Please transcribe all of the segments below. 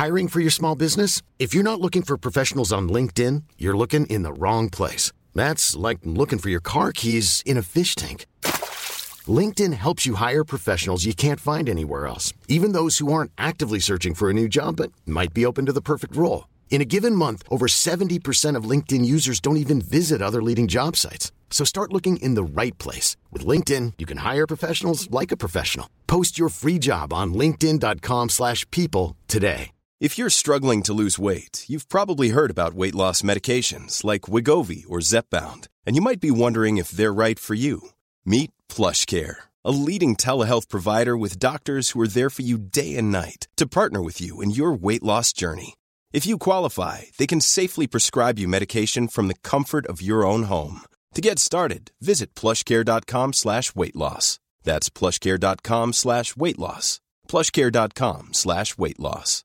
Hiring for your small business? If you're not looking for professionals on LinkedIn, you're looking in the wrong place. That's like looking for your car keys in a fish tank. LinkedIn helps you hire professionals you can't find anywhere else, even those who aren't actively searching for a new job but might be open to the perfect role. In a given month, over 70% of LinkedIn users don't even visit other leading job sites. So start looking in the right place. With LinkedIn, you can hire professionals like a professional. Post your free job on linkedin.com/people today. If you're struggling to lose weight, you've probably heard about weight loss medications like Wegovy or Zepbound, and you might be wondering if they're right for you. Meet PlushCare, a leading telehealth provider with doctors who are there for you day and night to partner with you in your weight loss journey. If you qualify, they can safely prescribe you medication from the comfort of your own home. To get started, visit plushcare.com/weightloss. That's plushcare.com/weightloss. plushcare.com/weightloss.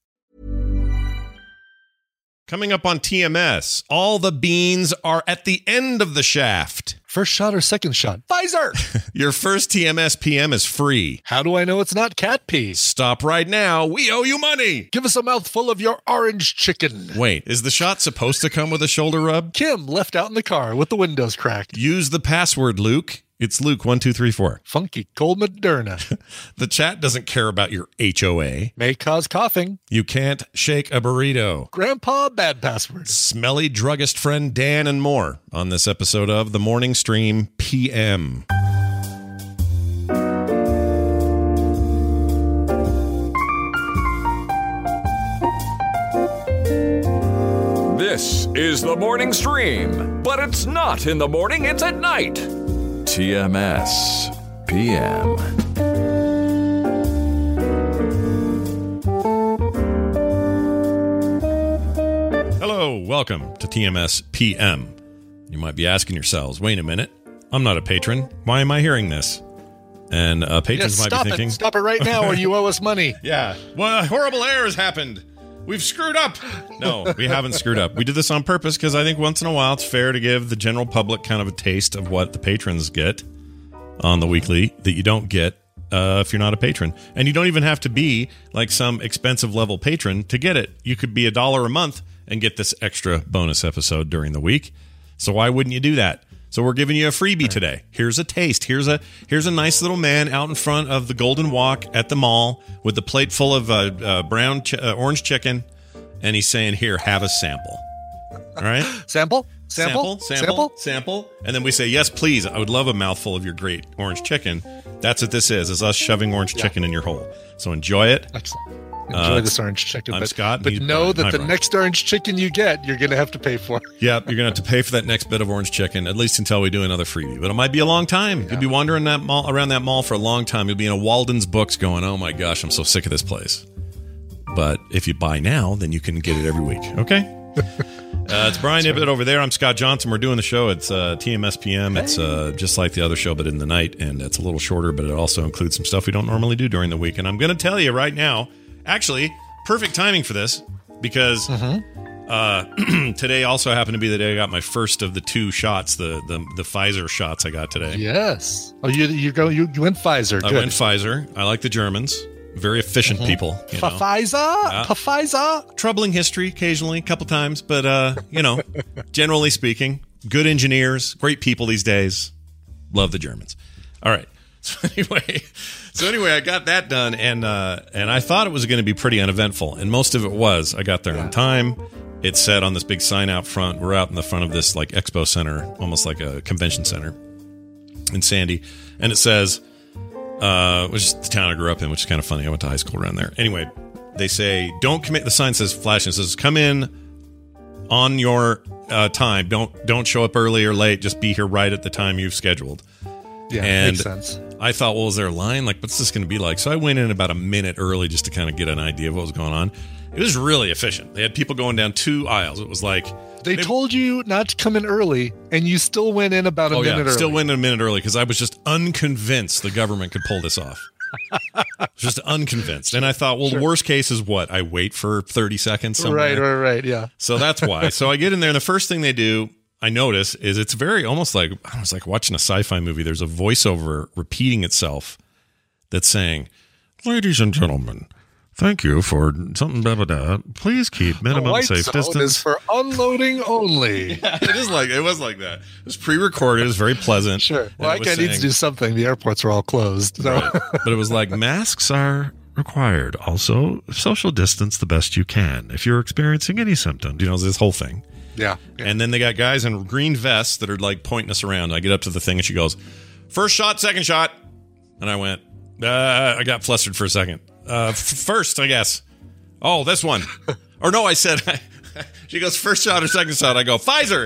Coming up on TMS, all the beans are at the end of the shaft. First shot or second shot? Pfizer! Your first TMS PM is free. How do I know it's not cat pee? Stop right now. We owe you money. Give us a mouthful of your orange chicken. Wait, is the shot supposed to come with a shoulder rub? Kim left out in the car with the windows cracked. Use the password, Luke. It's Luke1234. Funky cold Moderna. The chat doesn't care about your HOA. May cause coughing. You can't shake a burrito. Grandpa, bad password. Smelly druggist friend Dan and more on this episode of The Morning Stream PM. This is The Morning Stream, but it's not in the morning, it's at night. TMS PM. Hello, welcome to TMS PM. You might be asking yourselves, wait a minute, I'm not a patron. Why am I hearing this? And patrons might be thinking... Stop it right now or you owe us money. Yeah. Well, a horrible error has happened. We've screwed up. No, we haven't screwed up. We did this on purpose because I think once in a while it's fair to give the general public kind of a taste of what the patrons get on the weekly that you don't get if you're not a patron. And you don't even have to be like some expensive level patron to get it. You could be $1 a month and get this extra bonus episode during the week. So why wouldn't you do that? So we're giving you a freebie today. Here's a taste. Here's a nice little man out in front of the Golden Walk at the mall with the plate full of orange chicken, and he's saying, "Here, have a sample." All right, Sample. And then we say, "Yes, please. I would love a mouthful of your great orange chicken." That's what this is us shoving orange chicken in your hole. So enjoy it. Excellent. Enjoy this orange chicken. I'm Scott. But know that the next orange chicken you get, you're going to have to pay for. Yep, you're going to have to pay for that next bit of orange chicken, at least until we do another freebie. But it might be a long time. Yeah. You'll be wandering around that mall for a long time. You'll be in a Walden's Books going, oh my gosh, I'm so sick of this place. But if you buy now, then you can get it every week. Okay? It's Brian Ibbett over there. I'm Scott Johnson. We're doing the show. It's TMS PM. It's just like the other show, but in the night. And it's a little shorter, but it also includes some stuff we don't normally do during the week. And I'm going to tell you right now, actually, perfect timing for this because today also happened to be the day I got my first of the 2 shots, the Pfizer shots I got today. Yes. Oh, you went Pfizer. Good. I went Pfizer. I like the Germans. Very efficient people. Pfizer. Troubling history occasionally, a couple times, but generally speaking, good engineers, great people these days. Love the Germans. All right. So anyway, I got that done, and I thought it was going to be pretty uneventful, and most of it was. I got there on time. It said on this big sign out front, we're out in the front of this like expo center, almost like a convention center in Sandy, and it says, which is the town I grew up in, which is kind of funny. I went to high school around there. Anyway, they say, don't commit. The sign says, flashing, it says, come in on your time. Don't show up early or late. Just be here right at the time you've scheduled. Yeah, and makes sense. I thought, well, is there a line? Like, what's this going to be like? So I went in about a minute early just to kind of get an idea of what was going on. It was really efficient. They had people going down 2 aisles. It was like... They told you not to come in early, and you still went in about a minute early. Still went in a minute early because I was just unconvinced the government could pull this off. Just unconvinced. And I thought, well, the worst case is what? I wait for 30 seconds somewhere. Right, yeah. So that's why. So I get in there, and the first thing they do... I notice is it's very almost like I was like watching a sci-fi movie. There's a voiceover repeating itself that's saying, "Ladies and gentlemen, Thank you for something, blah, blah, blah. Please keep minimum safe distance. Is for unloading only. Yeah, it was like that. It was pre-recorded. It was very pleasant. Sure. Well, I need to do something. The airports were all closed. So. Right. But it was like, masks are required. Also, social distance the best you can. If you're experiencing any symptoms, this whole thing. Yeah. And then they got guys in green vests that are like pointing us around. I get up to the thing and she goes, first shot, second shot. And I went, I got flustered for a second. First, I guess. Oh, this one. Or no, I said, she goes, first shot or second shot? I go, Pfizer.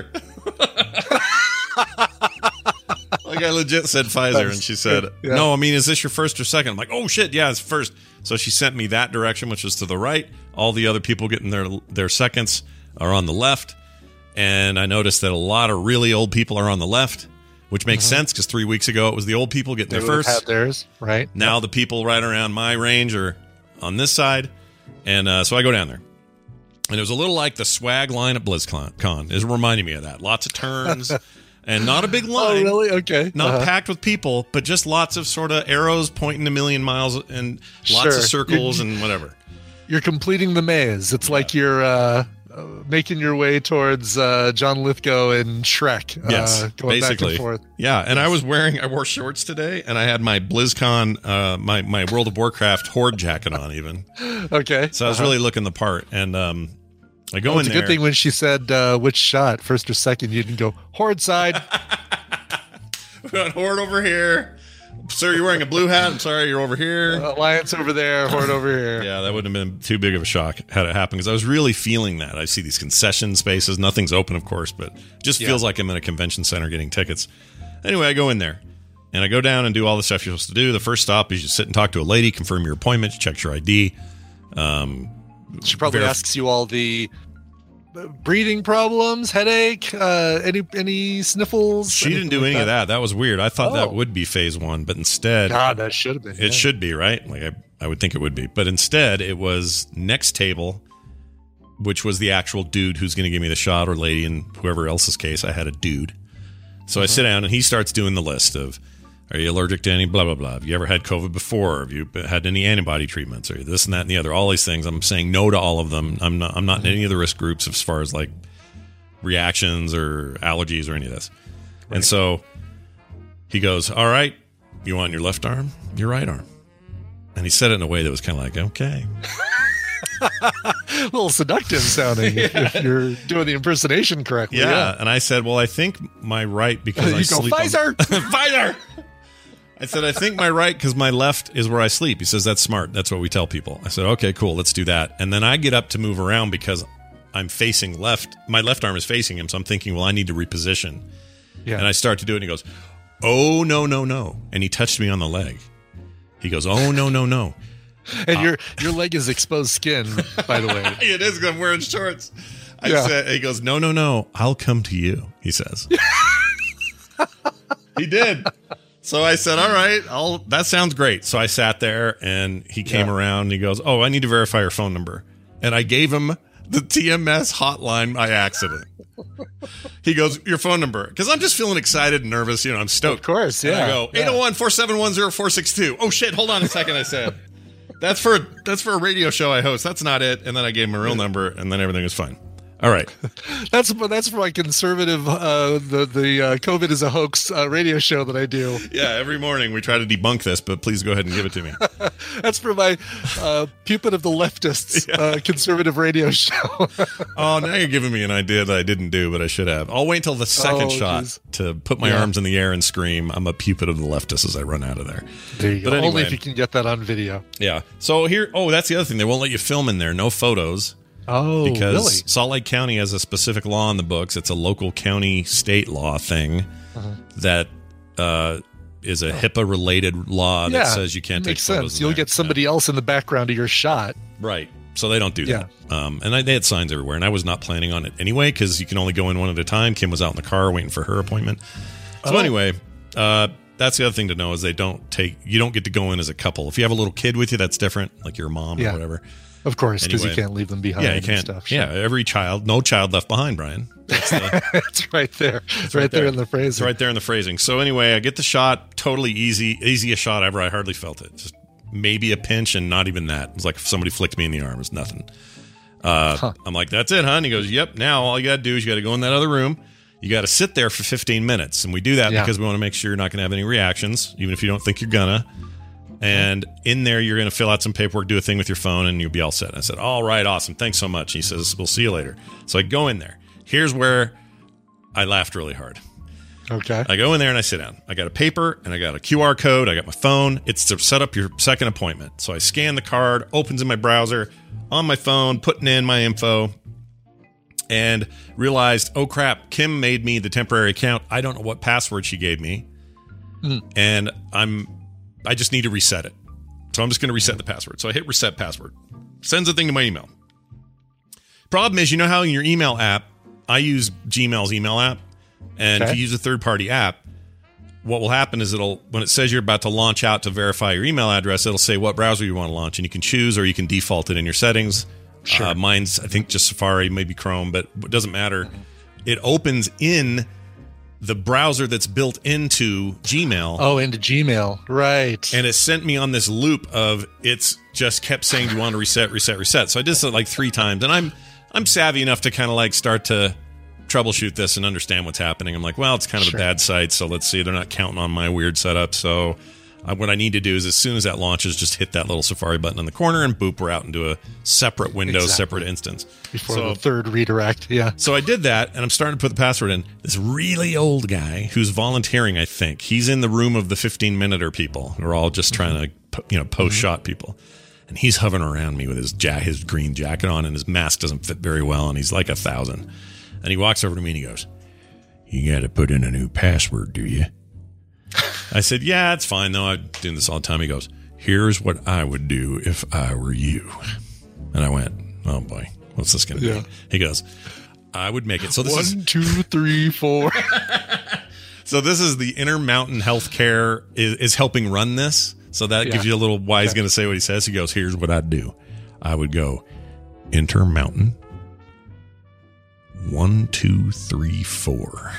Like I legit said Pfizer, and she said, no, I mean, is this your first or second? I'm like, oh shit, yeah, it's first. So she sent me that direction, which was to the right. All the other people getting their seconds are on the left. And I noticed that a lot of really old people are on the left, which makes sense because 3 weeks ago it was the old people getting their first. Had theirs, right? Now the people right around my range are on this side. And so I go down there. And it was a little like the swag line at BlizzCon. It reminded me of that. Lots of turns and not a big line. Oh, really? Okay. Not packed with people, but just lots of sort of arrows pointing a million miles and lots of circles and whatever. You're completing the maze. It's like you're making your way towards John Lithgow and Shrek. Yes, going basically. Back and forth. Yeah, and I wore shorts today, and I had my BlizzCon, my World of Warcraft Horde jacket on even. Okay. So I was really looking the part, and I go in it's there. It's a good thing when she said which shot, first or second, you didn't go, Horde side. We got Horde over here. Sir, you're wearing a blue hat. I'm sorry, you're over here. Alliance over there, Horde over here. Yeah, that wouldn't have been too big of a shock had it happened, because I was really feeling that. I see these concession spaces. Nothing's open, of course, but it just feels like I'm in a convention center getting tickets. Anyway, I go in there, and I go down and do all the stuff you're supposed to do. The first stop is you sit and talk to a lady, confirm your appointment, she checks your ID. She probably asks you all the breathing problems, headache, any sniffles. She didn't do any of that. That was weird. I thought that would be phase one, but instead, God, that should have been. It should be, right? Like I would think it would be, but instead, it was next table, which was the actual dude who's going to give me the shot, or lady. In whoever else's case, I had a dude. So I sit down, and he starts doing the list of, are you allergic to any blah, blah, blah? Have you ever had COVID before? Have you had any antibody treatments? Or this and that and the other? All these things. I'm saying no to all of them. I'm not in any of the risk groups as far as like reactions or allergies or any of this. Right. And so he goes, all right, you want your left arm, your right arm? And he said it in a way that was kind of like, okay. A little seductive sounding if you're doing the impersonation correctly. Yeah. And I said, well, I think my right, because I sleep Pfizer! Pfizer! I said, I think my right, because my left is where I sleep. He says, that's smart. That's what we tell people. I said, okay, cool. Let's do that. And then I get up to move around because I'm facing left. My left arm is facing him. So I'm thinking, well, I need to reposition. Yeah. And I start to do it. And he goes, oh, no, no, no. And he touched me on the leg. He goes, oh, no, no, no. And your leg is exposed skin, by the way. It is, because I'm wearing shorts. I said, he goes, no, no, no. I'll come to you, he says. He did. So I said, all right, that sounds great. So I sat there, and he came around, and he goes, oh, I need to verify your phone number. And I gave him the TMS hotline by accident. He goes, your phone number. Because I'm just feeling excited and nervous. I'm stoked. Of course, yeah. And I go, 801-471-0462. Oh, shit, hold on a second, I said. That's for a radio show I host. That's not it. And then I gave him a real number, and then everything was fine. All right. That's for my conservative, the COVID is a hoax radio show that I do. Yeah, every morning we try to debunk this, but please go ahead and give it to me. That's for my pupil of the leftists conservative radio show. Oh, now you're giving me an idea that I didn't do, but I should have. I'll wait until the second shot to put my arms in the air and scream, I'm a pupil of the leftists as I run out of there. There you go. Anyway, only if you can get that on video. Yeah. So here, that's the other thing. They won't let you film in there. No photos. Oh, because really? Salt Lake County has a specific law in the books. It's a local county state law thing that is a HIPAA-related law that says you can't take photos. Makes sense. You'll get somebody else in the background of your shot. Right. So they don't do that. And they had signs everywhere, and I was not planning on it anyway because you can only go in one at a time. Kim was out in the car waiting for her appointment. So anyway, that's the other thing to know is you don't get to go in as a couple. If you have a little kid with you, that's different, like your mom or whatever. Of course, because you can't leave them behind. Yeah, you can't. Stuff, yeah, every child, no child left behind, Brian. It's right there. It's right there in the phrasing. It's right there in the phrasing. So anyway, I get the shot, totally easiest shot ever. I hardly felt it. Just maybe a pinch, and not even that. It was like if somebody flicked me in the arm. It was nothing. I'm like, that's it, hon? He goes, yep, now all you got to do is you got to go in that other room. You got to sit there for 15 minutes. And we do that because we want to make sure you're not going to have any reactions, even if you don't think you're going to. And in there, you're going to fill out some paperwork, do a thing with your phone, and you'll be all set. And I said, all right, awesome. Thanks so much. He says, we'll see you later. So I go in there. Here's where I laughed really hard. Okay. I go in there and I sit down. I got a paper and I got a QR code. I got my phone. It's to set up your second appointment. So I scan the card, opens in my browser, on my phone, putting in my info, and realized, oh crap, Kim made me the temporary account. I don't know what password she gave me. And I just need to reset it. So I'm just going to reset the password. So I hit reset password. Sends a thing to my email. Problem is, you know how in your email app, I use Gmail's email app, and if you use a third-party app, what will happen is when it says you're about to launch out to verify your email address, it'll say what browser you want to launch, and you can choose or you can default it in your settings. Sure. Mine's, I think, just Safari, maybe Chrome, but it doesn't matter. It opens in the browser that's built into Gmail. Oh, into Gmail. Right. And it sent me on this loop of it's just kept saying, do you want to reset? So I did it like 3 times. And I'm savvy enough to kind of like start to troubleshoot this and understand what's happening. I'm like, well, it's kind of a bad site, so let's see. They're not counting on my weird setup. So what I need to do is as soon as that launches, just hit that little Safari button in the corner and boop, we're out into a separate window, separate instance. Before the third redirect, So I did that, and I'm starting to put the password in. This really old guy who's volunteering, I think. He's in the room of the 15-minuter people. They're all just trying to, post-shot people. And he's hovering around me with his green jacket on, and his mask doesn't fit very well, and he's like 1,000. And he walks over to me, and he goes, you got to put in a new password, do you? I said, yeah, it's fine, though. I'm doing this all the time. He goes, here's what I would do if I were you. And I went, oh, boy, what's this going to be? He goes, I would make it. So this 1, 2, 3, 4. So this is the Intermountain Healthcare is helping run this. So that gives you a little why he's going to say what he says. He goes, here's what I'd do. I would go Intermountain 1, 2, 3, 4.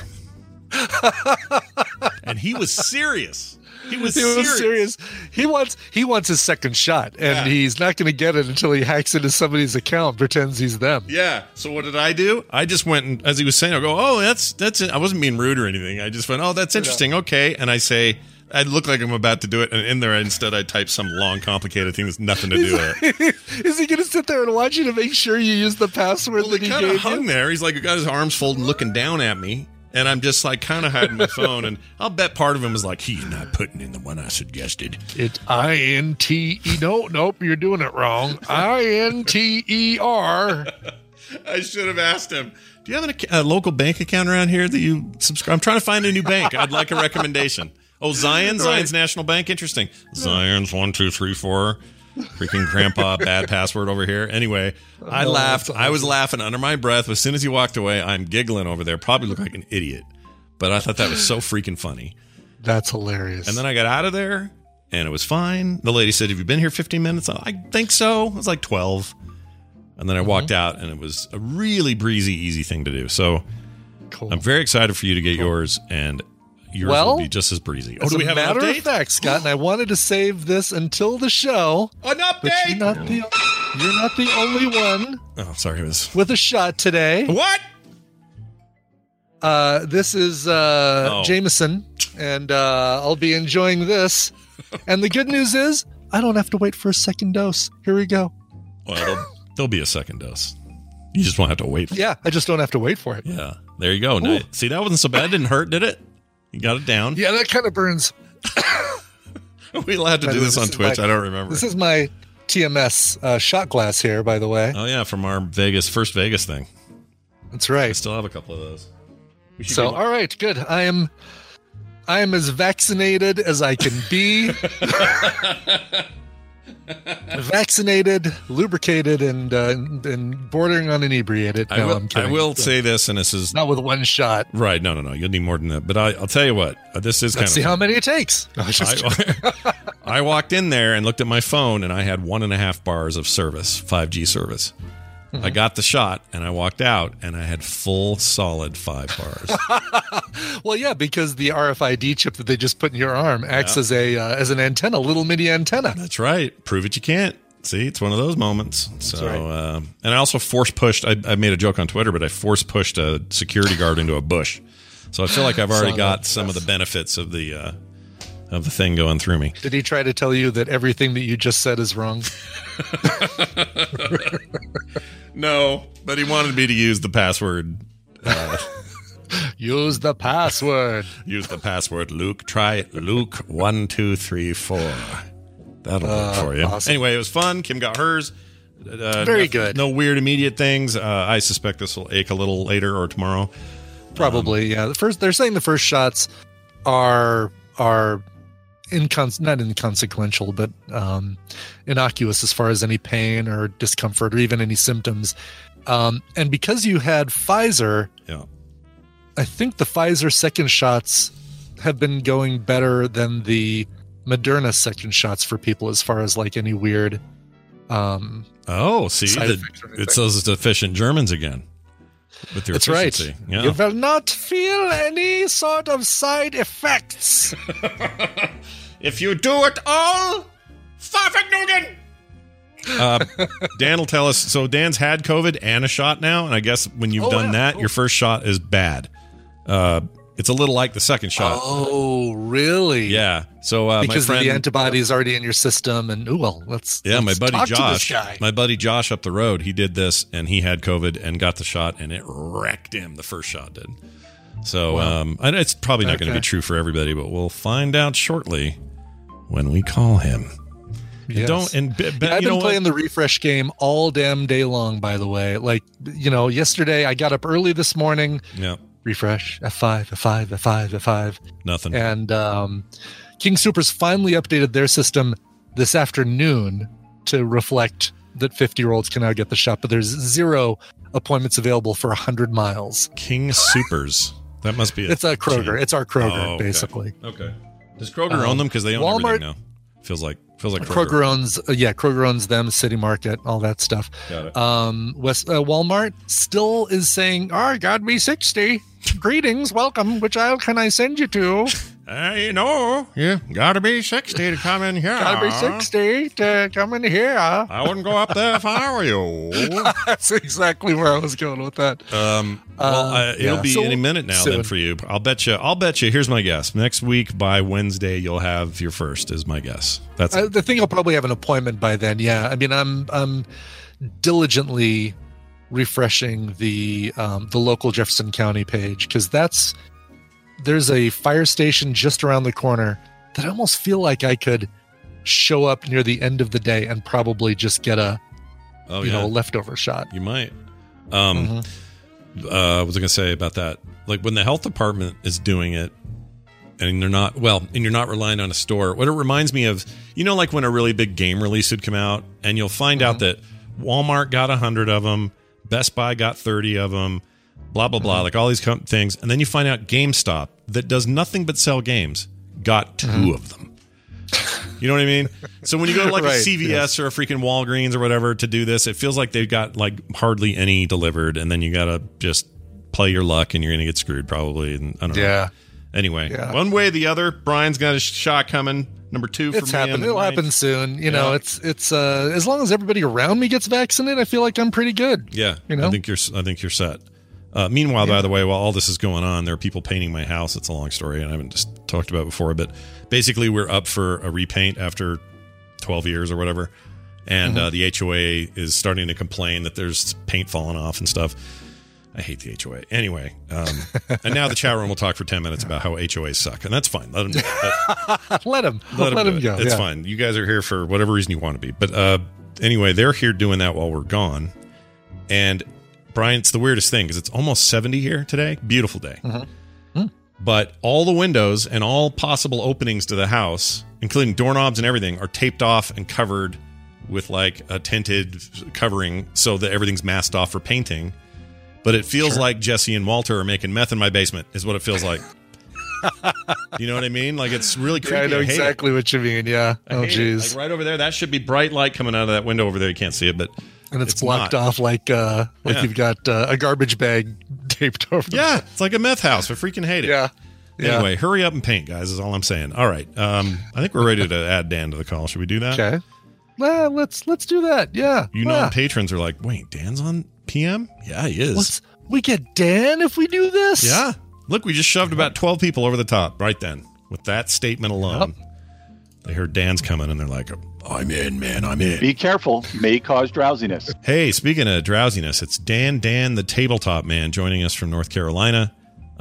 And he was serious. He was serious. He wants his second shot, and he's not going to get it until he hacks into somebody's account, pretends he's them. Yeah. So what did I do? I just went and, as he was saying, I go, oh, that's it. I wasn't being rude or anything. I just went, oh, that's interesting. Okay. And I say, I look like I'm about to do it, and in there instead I type some long, complicated thing that's nothing to do with it. Is he going to sit there and watch you to make sure you use the password that he gave you? He kind of hung there. He's like, got his arms folded, looking down at me. And I'm just like kind of hiding my phone, and I'll bet part of him was like, he's not putting in the one I suggested. It's INTE. Nope, you're doing it wrong. INTER. I should have asked him, do you have a local bank account around here that you subscribe? I'm trying to find a new bank. I'd like a recommendation. Oh, Zions? Right. Zions National Bank? Interesting. Zions 1, 2, 3, 4. Freaking grandpa, bad password over here. Anyway, I laughed. Awesome. I was laughing under my breath. As soon as he walked away, I'm giggling over there. Probably look like an idiot. But I thought that was so freaking funny. That's hilarious. And then I got out of there, and it was fine. The lady said, have you been here 15 minutes? I think so. It was like 12. And then I walked out, and it was a really breezy, easy thing to do. So cool. I'm very excited for you to get yours, and yours will be just as breezy. Oh, do we have an update? As a matter of fact, Scott, and I wanted to save this until the show. An update! But you're not the only one. Oh, sorry. It was with a shot today. What? This is Jameson, and I'll be enjoying this. And the good news is, I don't have to wait for a second dose. Here we go. Well, there'll be a second dose. You just won't have to wait. Yeah, I just don't have to wait for it. Yeah, there you go. Now, see, that wasn't so bad. Didn't hurt, did it? You got it down. Yeah, that kind of burns. Are we allowed to do this on Twitch? I don't remember. This is my TMS shot glass here, by the way. Oh, yeah, from our first Vegas thing. That's right. I still have a couple of those. So, all right, good. I am as vaccinated as I can be. Vaccinated, lubricated, and bordering on inebriated. No, I'm kidding. I will say this, and this is not with one shot. Right? No. You'll need more than that. But I'll tell you what. This is Let's see how many it takes. I walked in there and looked at my phone, and I had 1.5 bars of service, 5G service, I got the shot and I walked out and I had full solid 5 bars. Well, yeah, because the RFID chip that they just put in your arm acts as an antenna, little mini antenna. That's right. Prove it you can't. See, it's one of those moments. So, right. And I also force pushed. I made a joke on Twitter, but I force pushed a security guard into a bush. So I feel like I've already got some of the benefits of the thing going through me. Did he try to tell you that everything that you just said is wrong? No, but he wanted me to use the password. Use the password. Use the password, Luke. Try Luke 1 2 3 4. That'll work for you. Awesome. Anyway, it was fun. Kim got hers. Very good. No weird immediate things. I suspect this will ache a little later or tomorrow. Probably, yeah. They're saying the first shots are not inconsequential, but innocuous as far as any pain or discomfort or even any symptoms. And because you had Pfizer, I think the Pfizer second shots have been going better than the Moderna second shots for people as far as like any weird see, it's those efficient Germans again. With your efficiency. Right. Yeah. You will not feel any sort of side effects. If you do it all, Pfeffernugen! Dan will tell us. So Dan's had COVID and a shot now, and I guess when you've done that, your first shot is bad. It's a little like the second shot. Oh, really? Yeah. So because my friend, the antibody is already in your system, and let's my buddy talk Josh, to this guy. my buddy Josh up the road, he did this, and he had COVID and got the shot, and it wrecked him. The first shot did. So and it's probably not going to be true for everybody, but we'll find out shortly when we call him. Yes. I've been playing the refresh game all damn day long, by the way. Like, yesterday I got up early this morning. Yeah. Refresh, F5. Nothing. And King Soopers finally updated their system this afternoon to reflect that 50-year-olds can now get the shot, but there's 0 appointments available for 100 miles. King Soopers. That must be It's a Kroger. chain. It's our Kroger, okay. basically. Okay. Does Kroger own them? Because they own Walmart, everything now. Feels like Kroger owns, Kroger owns them, City Market, all that stuff. Got it. Walmart still is saying, "Oh, God, me 60. Greetings, welcome. Which aisle can I send you to?" You gotta be 60 to come in here. Gotta be 60 to come in here. I wouldn't go up there if I were you. That's exactly where I was going with that. It'll be any minute now soon. then for you. I'll bet you. Here's my guess. Next week by Wednesday, you'll have your first. Is my guess. That's I think I'll probably have an appointment by then. Yeah, I mean, I'm diligently refreshing the local Jefferson County page because there's a fire station just around the corner that I almost feel like I could show up near the end of the day and probably just get a leftover shot. You might. What was I going to say about that? Like when the health department is doing it and you're not relying on a store. What it reminds me of, like when a really big game release would come out and you'll find out that Walmart got 100 of them, Best Buy got 30 of them, blah, blah, blah, like all these things. And then you find out GameStop, that does nothing but sell games, got 2 of them. You know what I mean? So when you go to like a CVS or a freaking Walgreens or whatever to do this, it feels like they've got like hardly any delivered. And then you got to just play your luck and you're going to get screwed probably. And I don't know. Yeah. Anyway, one way or the other, Brian's got a shot coming. Number 2 for it's me. Happened. It'll happen soon. It's as long as everybody around me gets vaccinated, I feel like I'm pretty good. Yeah. I think you're set. Meanwhile, by the way, while all this is going on, there are people painting my house. It's a long story, and I haven't just talked about it before. But basically, we're up for a repaint after 12 years or whatever. And the HOA is starting to complain that there's paint falling off and stuff. I hate the HOA. Anyway, and now the chat room will talk for 10 minutes about how HOAs suck. And that's fine. Let them let them go. It's fine. You guys are here for whatever reason you want to be. But anyway, they're here doing that while we're gone. And Brian, it's the weirdest thing because it's almost 70 here today. Beautiful day. But all the windows and all possible openings to the house, including doorknobs and everything, are taped off and covered with like a tinted covering so that everything's masked off for painting. But it feels like Jesse and Walter are making meth in my basement, is what it feels like. You know what I mean? Like, it's really creepy. Yeah, I know exactly what you mean. Yeah. Oh, geez. Like right over there, that should be bright light coming out of that window over there. You can't see it, but And it's blocked off like you've got a garbage bag taped over. Yeah, it's like a meth house. I freaking hate it. Yeah. Anyway, hurry up and paint, guys, is all I'm saying. All right. I think we're ready to add Dan to the call. Should we do that? Okay. Well, let's do that. Yeah. Patrons are like, wait, Dan's on PM? Yeah, he is. We get Dan if we do this? Yeah. Look, we just shoved about 12 people over the top right then with that statement alone. Yep. They heard Dan's coming, and they're like, I'm in, man, I'm in. Be careful. May cause drowsiness. Hey, speaking of drowsiness, it's Dan, the tabletop man, joining us from North Carolina.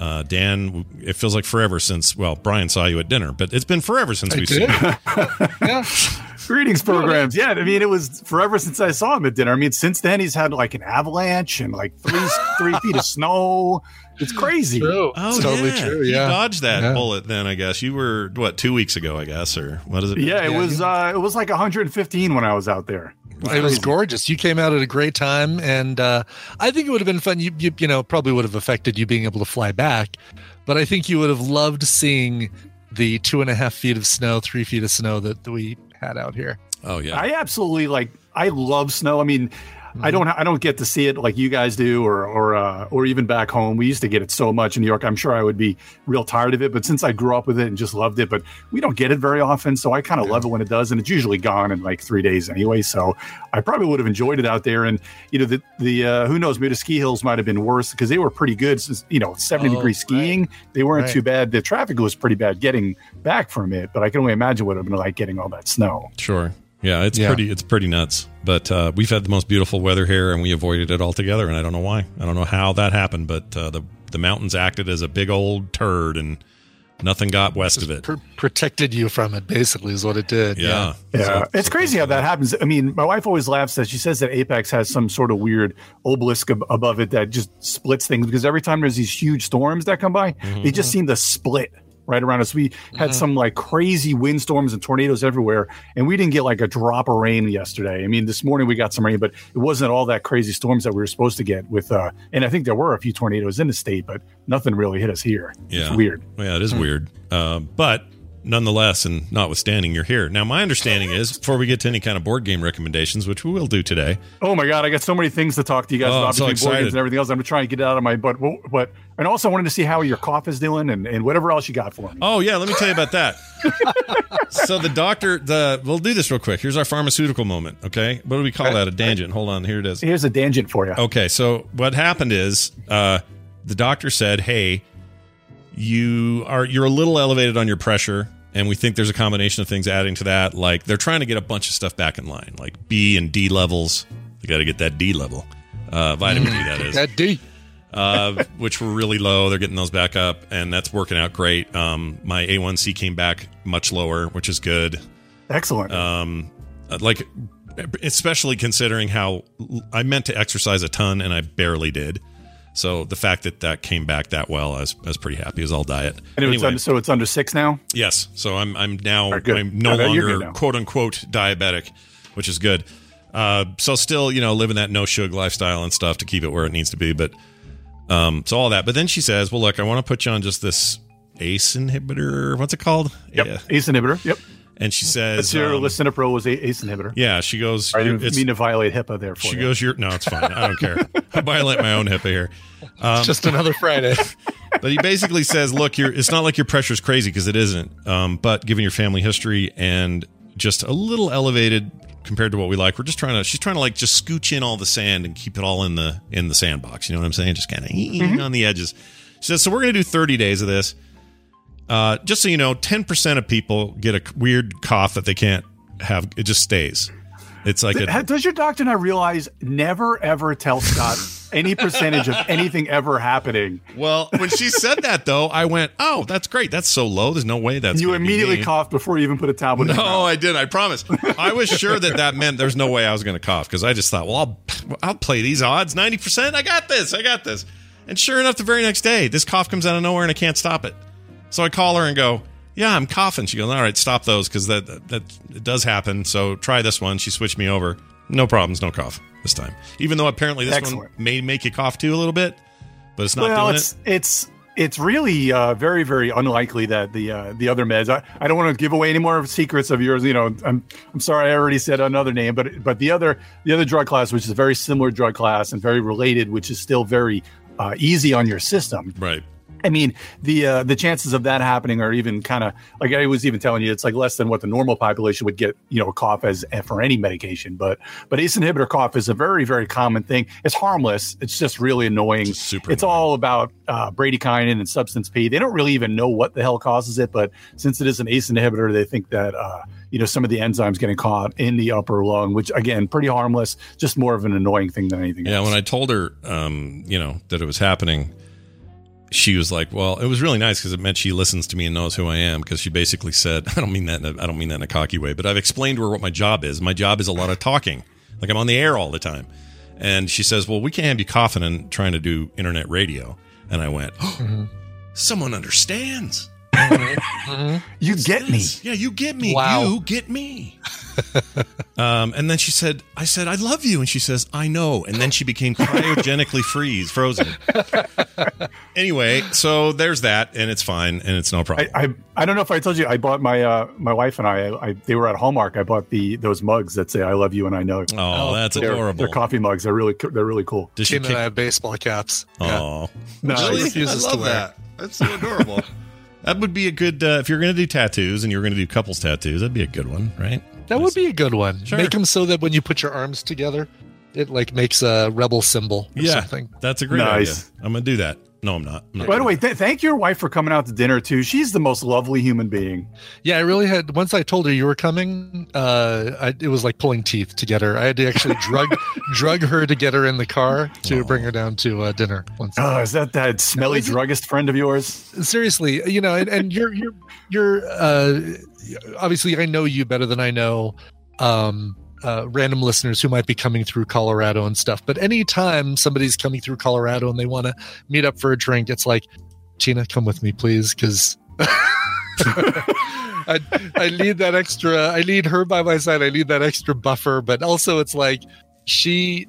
Dan, it feels like forever since, well, Brian saw you at dinner, but it's been forever since we've seen you. Yeah. Greetings programs. Yeah, I mean, it was forever since I saw him at dinner. I mean, since then he's had like an avalanche and like three feet of snow. It's crazy. True. Oh, it's totally true. Yeah. You dodged that bullet then, I guess. You were, 2 weeks ago, I guess, or what is it? Yeah, it was like 115 when I was out there. It was gorgeous. You came out at a great time, and I think it would have been fun. You probably would have affected you being able to fly back, but I think you would have loved seeing the 2.5 feet of snow, 3 feet of snow that we had out here. Oh yeah, I absolutely I love snow. I mean, I don't get to see it like you guys do, or even back home. We used to get it so much in New York. I'm sure I would be real tired of it, but since I grew up with it and just loved it, but we don't get it very often, so I kind of love it when it does, and it's usually gone in like 3 days anyway. So I probably would have enjoyed it out there. And the who knows, maybe the ski hills might have been worse because they were pretty good. 70-degree skiing, right. They weren't too bad. The traffic was pretty bad getting back from it, but I can only imagine what it would have been like getting all that snow. Sure. Yeah, it's pretty nuts. But we've had the most beautiful weather here, and we avoided it altogether, and I don't know why. I don't know how that happened, but the mountains acted as a big old turd, and nothing got west of it. Protected you from it, basically, is what it did. Yeah. It's crazy how that happens. I mean, my wife always laughs that she says that Apex has some sort of weird obelisk above it that just splits things, because every time there's these huge storms that come by, they just seem to split right around us. We had some like crazy windstorms and tornadoes everywhere, and we didn't get like a drop of rain yesterday. I mean, this morning we got some rain, but it wasn't all that crazy storms that we were supposed to get with, and I think there were a few tornadoes in the state, but nothing really hit us here. Yeah. It's weird. Yeah, it is weird. But nonetheless, and notwithstanding, you're here. Now, my understanding is, before we get to any kind of board game recommendations, which we will do today. Oh my God, I got so many things to talk to you guys about, between board games and everything else. I'm trying to get it out of my butt. But and also wanted to see how your cough is doing and whatever else you got for me. Oh yeah, let me tell you about that. So the doctor, we'll do this real quick. Here's our pharmaceutical moment. Okay, what do we call that? A tangent. Hold on, here it is. Here's a tangent for you. Okay, so what happened is the doctor said, "Hey, you're a little elevated on your pressure." And we think there's a combination of things adding to that. Like, they're trying to get a bunch of stuff back in line, like B and D levels. They got to get that D level. Vitamin D, that is. That D. Which were really low. They're getting those back up, and that's working out great. My A1C came back much lower, which is good. Excellent. Like, especially considering how I meant to exercise a ton, and I barely did. So the fact that came back that well, I was pretty happy. It was all diet. And anyway, so it's under 6 now? Yes. So I'm now right, I'm no longer quote unquote diabetic, which is good. So still, living that no sugar lifestyle and stuff to keep it where it needs to be. But so all that. But then she says, "Well, look, I want to put you on just this ACE inhibitor. What's it called?" Yep. Yeah. ACE inhibitor. Yep. And she says, Lisinopril was ACE inhibitor. Yeah, she goes, I didn't mean to violate HIPAA there for you. She goes, no, it's fine. I don't care. I violate my own HIPAA here. Just another Friday. But he basically says, look, it's not like your pressure's crazy, because it isn't. But given your family history and just a little elevated compared to what we like, she's trying to like just scooch in all the sand and keep it all in the sandbox. You know what I'm saying? Just kind of on the edges. She says, so we're going to do 30 days of this. Just so you know, 10% of people get a weird cough that they can't have. It just stays. It's like does your doctor not realize never ever tell Scott any percentage of anything ever happening? Well, when she said that though, I went, "Oh, that's great. That's so low. There's no way that's." You immediately coughed before you even put a tablet. No, I did. I promise. I was sure that meant there's no way I was going to cough, because I just thought, well, I'll play these odds. 90%. I got this. And sure enough, the very next day, this cough comes out of nowhere and I can't stop it. So I call her and go, "Yeah, I'm coughing." She goes, "All right, stop those, because that it does happen. So try this one." She switched me over. No problems, no cough this time. Even though apparently this one may make you cough too a little bit, but it's not doing it. it's really very, very unlikely that the other meds. I don't want to give away any more secrets of yours. I'm sorry, I already said another name, but the other drug class, which is a very similar drug class and very related, which is still very easy on your system. Right. I mean, the chances of that happening are even kind of like I was even telling you, it's like less than what the normal population would get, a cough as for any medication. But ACE inhibitor cough is a very, very common thing. It's harmless. It's just really annoying. It's all about bradykinin and substance P. They don't really even know what the hell causes it. But since it is an ACE inhibitor, they think that, some of the enzymes getting caught in the upper lung, which, again, pretty harmless, just more of an annoying thing than anything else. Yeah, when I told her, that it was happening, she was like, well, it was really nice because it meant she listens to me and knows who I am, because she basically said, I don't mean that in a cocky way, but I've explained to her what my job is. My job is a lot of talking. Like, I'm on the air all the time. And she says, well, we can't have you coughing and trying to do internet radio. And I went, someone understands. You get me. Yeah, you get me. Wow. You get me. And then I said, I love you. And she says, I know. And then she became cryogenically frozen. Anyway, so there's that, and it's fine, and it's no problem. I don't know if I told you, I bought my wife and I they were at Hallmark. I bought those mugs that say I love you and I know. Oh, that's adorable. They're coffee mugs. They're really cool. Tina and I have baseball caps. Oh, yeah. Nice. I love that. That's so adorable. That would be a good, if you're going to do tattoos and you're going to do couples tattoos, that'd be a good one, right? That would be a good one. Sure. Make them so that when you put your arms together, it like makes a rebel symbol or something. That's a great idea. I'm going to do that. No, I'm not. By the way, thank your wife for coming out to dinner too. She's the most lovely human being. Yeah, I really had. Once I told her you were coming, it was like pulling teeth to get her. I had to actually drug her to get her in the car to bring her down to dinner. Once. Oh, is that smelly druggist friend of yours? Seriously, and you're obviously I know you better than I know. Random listeners who might be coming through Colorado and stuff. But anytime somebody's coming through Colorado and they want to meet up for a drink, it's like, Tina, come with me, please, because I need that extra. I need her by my side. I need that extra buffer. But also, it's like she's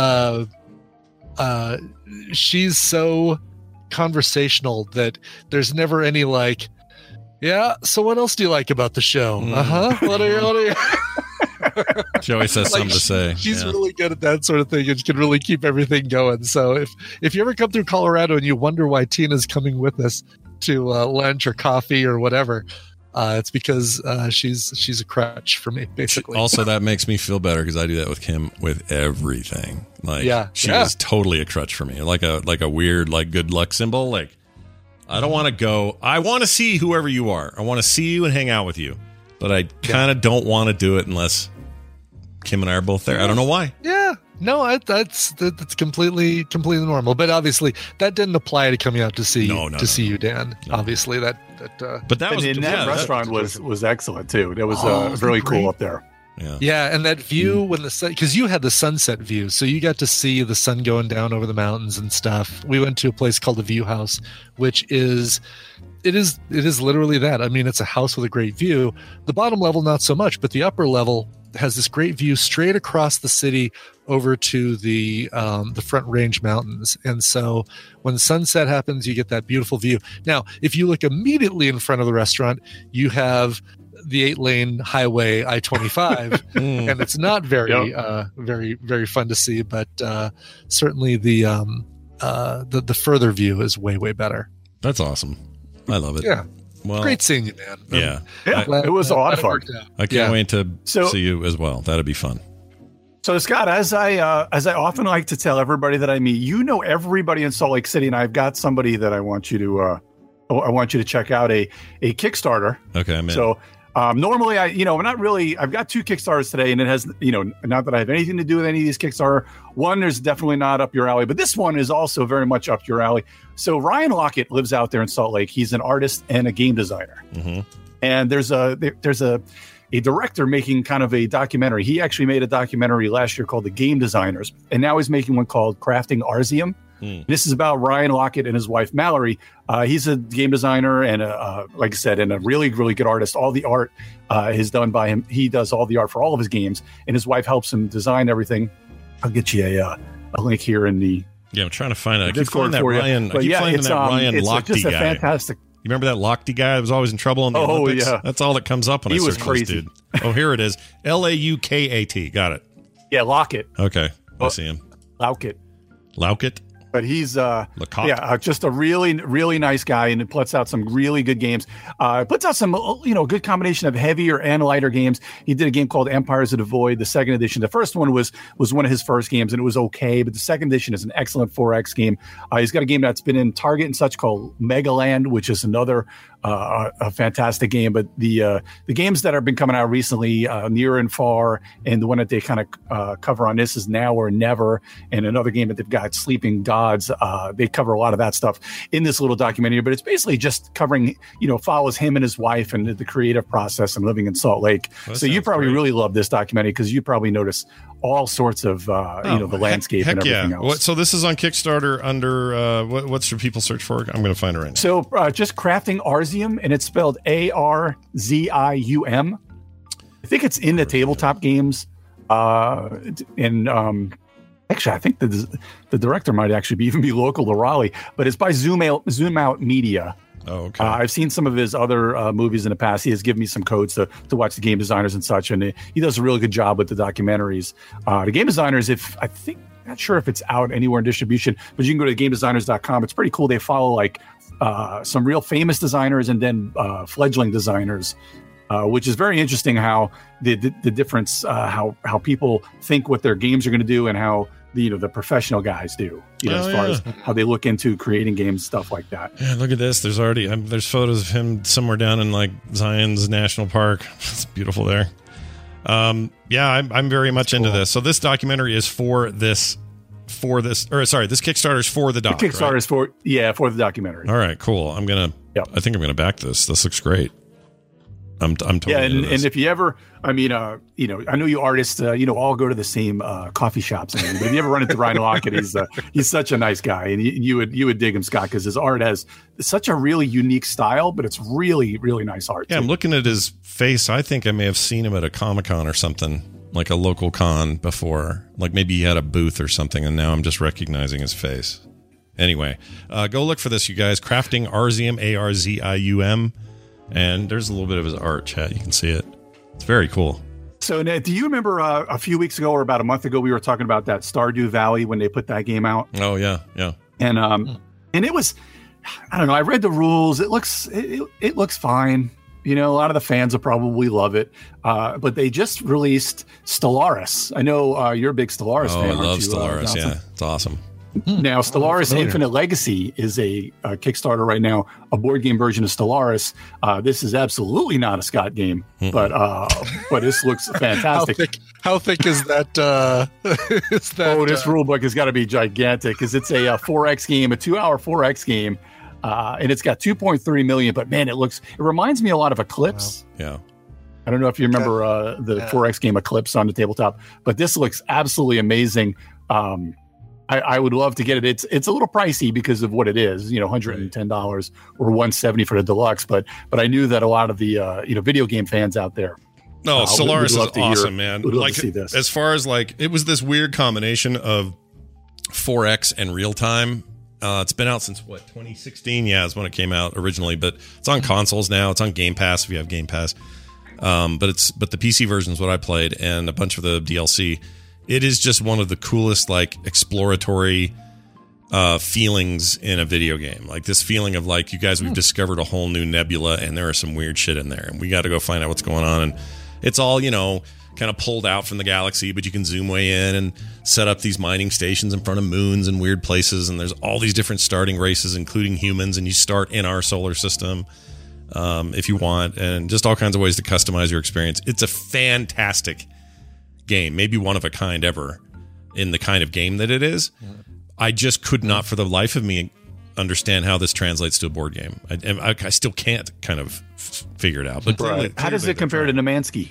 so conversational that there's never any like, yeah. So what else do you like about the show? What are you? She always has something to say. She's really good at that sort of thing, and she can really keep everything going. So if you ever come through Colorado and you wonder why Tina's coming with us to lunch or coffee or whatever, it's because she's a crutch for me, basically. Also, that makes me feel better because I do that with Kim with everything. She is totally a crutch for me, like a weird good luck symbol. Like, I don't want to go. I want to see whoever you are. I want to see you and hang out with you, but I kind of don't want to do it unless Kim and I are both there. I don't know why. Yeah. No, that's completely normal. But obviously, that didn't apply to coming out to see you, Dan. No. Obviously, that. But that was that restaurant was excellent too. That was really cool up there. Yeah, and that view when the sun, because you had the sunset view, so you got to see the sun going down over the mountains and stuff. We went to a place called the View House, which is. It is literally that. I mean, it's a house with a great view. The bottom level, not so much, but the upper level has this great view straight across the city over to the Front Range Mountains. And so when sunset happens, you get that beautiful view. Now, if you look immediately in front of the restaurant, you have the 8-lane highway I-25, and it's not very, very fun to see. But certainly the further view is way, way better. That's awesome. I love it. Yeah. Well, great seeing you, man. Yeah. It was a lot of fun. I can't wait to see you as well. That'd be fun. So, Scott, as I often like to tell everybody that I meet, everybody in Salt Lake City, and I've got somebody that I want you to check out a Kickstarter. Okay, I'm in. So, normally I've got 2 Kickstarters today, and it has, not that I have anything to do with any of these Kickstarter. One is definitely not up your alley, but this one is also very much up your alley. So Ryan Lockett lives out there in Salt Lake. He's an artist and a game designer. Mm-hmm. And there's a director making kind of a documentary. He actually made a documentary last year called The Game Designers, and now he's making one called Crafting Arzium. This is about Ryan Lockett and his wife Mallory. He's a game designer and like I said, and a really, really good artist. All the art is done by him. He does all the art for all of his games, and his wife helps him design everything. I'll get you a link here in the Yeah, I'm trying to find it. I keep Discord finding that for you. Ryan. But I keep yeah, finding it's, that Ryan it's Lochte just a guy. fantastic. You remember that Lochte guy that was always in trouble in the Olympics? Yeah. That's all that comes up when He I was search crazy. this dude. Oh, here it is. Laukat. Got it. Yeah, Lockett. Okay. I see him. Lockett. Laukat. But he's Lecoq. just a really, really nice guy, and it puts out some really good games. Puts out some, good combination of heavier and lighter games. He did a game called Empires of the Void, the second edition. The first one was one of his first games, and it was okay. But the second edition is an excellent 4X game. He's got a game that's been in Target and such called Megaland, which is another a fantastic game. But the games that have been coming out recently, Near and Far, and the one that they kind of cover on this is Now or Never, and another game that they've got, Sleeping Gods. They cover a lot of that stuff in this little documentary, but it's basically just covering, follows him and his wife and the creative process and living in Salt Lake. So you probably really love this documentary because you probably notice all sorts of, the landscape and everything else. So this is on Kickstarter under, what should people search for? I'm going to find it right now. So just Crafting Arzium, and it's spelled Arzium. I think it's in the tabletop games. Actually, I think the director might actually even be local to Raleigh, but it's by Zoom Out Media. Oh, okay. I've seen some of his other movies in the past. He has given me some codes to watch the game designers and such, and he does a really good job with the documentaries. The game designers, not sure if it's out anywhere in distribution, but you can go to gamedesigners.com. It's pretty cool. They follow some real famous designers and then fledgling designers. Which is very interesting how the difference, how people think what their games are going to do and how the professional guys do, as far as how they look into creating games, stuff like that. Yeah, look at this. There's already there's photos of him somewhere down in Zion's National Park. It's beautiful there. I'm very much into this. So this documentary is this Kickstarter is for the doc. The Kickstarter is for the documentary. All right, cool. I think I'm gonna back this. This looks great. I'm totally into this. And if you ever, I know you artists, all go to the same coffee shops. But if you ever run into Ryan Lockett, he's such a nice guy, and you would dig him, Scott, because his art has such a really unique style, but it's really, really nice art. Yeah, too. I'm looking at his face. I think I may have seen him at a Comic-Con or something, like a local con before. Like maybe he had a booth or something, and now I'm just recognizing his face. Anyway, go look for this, you guys. Crafting Arzium, Arzium. And there's a little bit of his art, chat. You can see it. It's very cool. So, Ned, do you remember a few weeks ago or about a month ago, we were talking about that Stardew Valley when they put that game out? Oh, yeah. And it was, I don't know, I read the rules. It looks fine. A lot of the fans will probably love it. But they just released Stellaris. I know you're a big Stellaris fan. I love Stellaris. Yeah, it's awesome. Now, Stellaris Infinite Legacy is a Kickstarter right now, a board game version of Stellaris. This is absolutely not a Scott game, but this looks fantastic. How thick is that? This rule book has got to be gigantic because it's a 4X game, a 2-hour 4X game, and it's got 2.3 million. But man, it reminds me a lot of Eclipse. Wow. Yeah. I don't know if you remember the 4X game Eclipse on the tabletop, but this looks absolutely amazing. I would love to get it. It's a little pricey because of what it is, $110 or $170 for the deluxe. But I knew that a lot of the video game fans out there. No, Stellaris is awesome, man. Would love to see this. As far as it was this weird combination of 4X and real time. It's been out since 2016? Yeah, is when it came out originally, but it's on consoles now. It's on Game Pass if you have Game Pass. But the PC version is what I played, and a bunch of the DLC. It is just one of the coolest, exploratory feelings in a video game. Like this feeling of you guys, we've discovered a whole new nebula, and there are some weird shit in there, and we got to go find out what's going on. And it's all, kind of pulled out from the galaxy, but you can zoom way in and set up these mining stations in front of moons and weird places. And there's all these different starting races, including humans, and you start in our solar system if you want, and just all kinds of ways to customize your experience. It's a fantastic game, maybe one of a kind ever in the kind of game that it is. I just could not for the life of me understand how this translates to a board game. I still can't kind of figure it out. But how does it compare to Nomansky?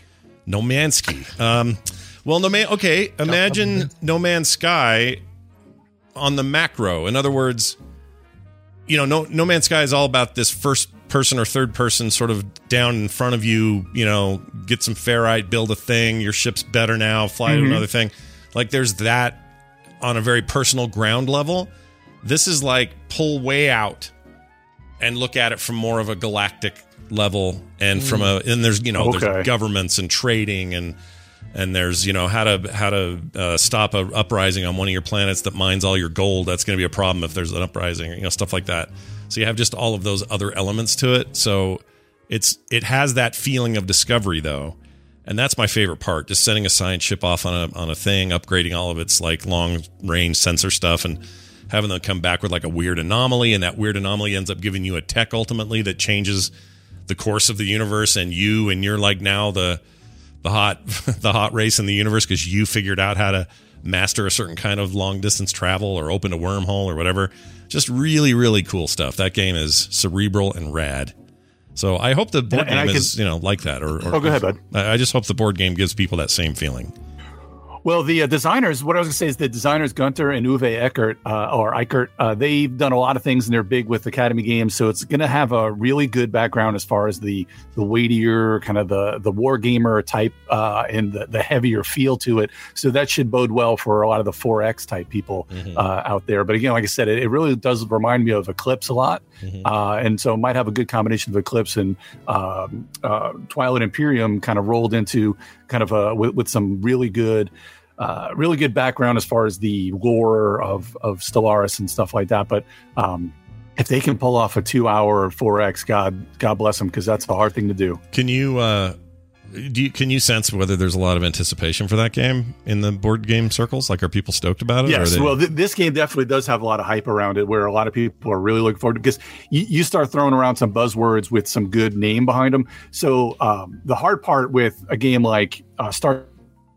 Imagine No Man's Sky on the macro. In other words, No Man's Sky is all about this first person or third person sort of down in front of you, get some ferrite, build a thing, your ship's better now, fly to another thing. There's that on a very personal ground level. This is like pull way out and look at it from more of a galactic level, and there's there's governments and trading and there's how to stop a uprising on one of your planets that mines all your gold. That's going to be a problem if there's an uprising, stuff like that. So you have just all of those other elements to it. So it has that feeling of discovery though, and that's my favorite part. Just sending a science ship off on a thing, upgrading all of its like long range sensor stuff, and having them come back with like a weird anomaly, and that weird anomaly ends up giving you a tech ultimately that changes the course of the universe, and you're like now the hot race in the universe because you figured out how to master a certain kind of long distance travel or open a wormhole or whatever. Just really, really cool stuff. That game is cerebral and rad. So I hope the board game is like that. Or go ahead, bud. I just hope the board game gives people that same feeling. Well, the designers, what I was going to say is the designers, Gunter and Uwe Eichert, they've done a lot of things and they're big with Academy games. So it's going to have a really good background as far as the weightier, kind of the war gamer type and the heavier feel to it. So that should bode well for a lot of the 4X type people out there. But again, like I said, it really does remind me of Eclipse a lot. And so it might have a good combination of Eclipse and Twilight Imperium kind of rolled into kind of with some really good background as far as the lore of Stellaris and stuff like that. But if they can pull off a 2-hour 4X, God bless them, because that's a hard thing to do. Can you sense whether there's a lot of anticipation for that game in the board game circles? Like, are people stoked about it? Yes. Well, this game definitely does have a lot of hype around it, where a lot of people are really looking forward to it, because you start throwing around some buzzwords with some good name behind them. So the hard part with a game like Star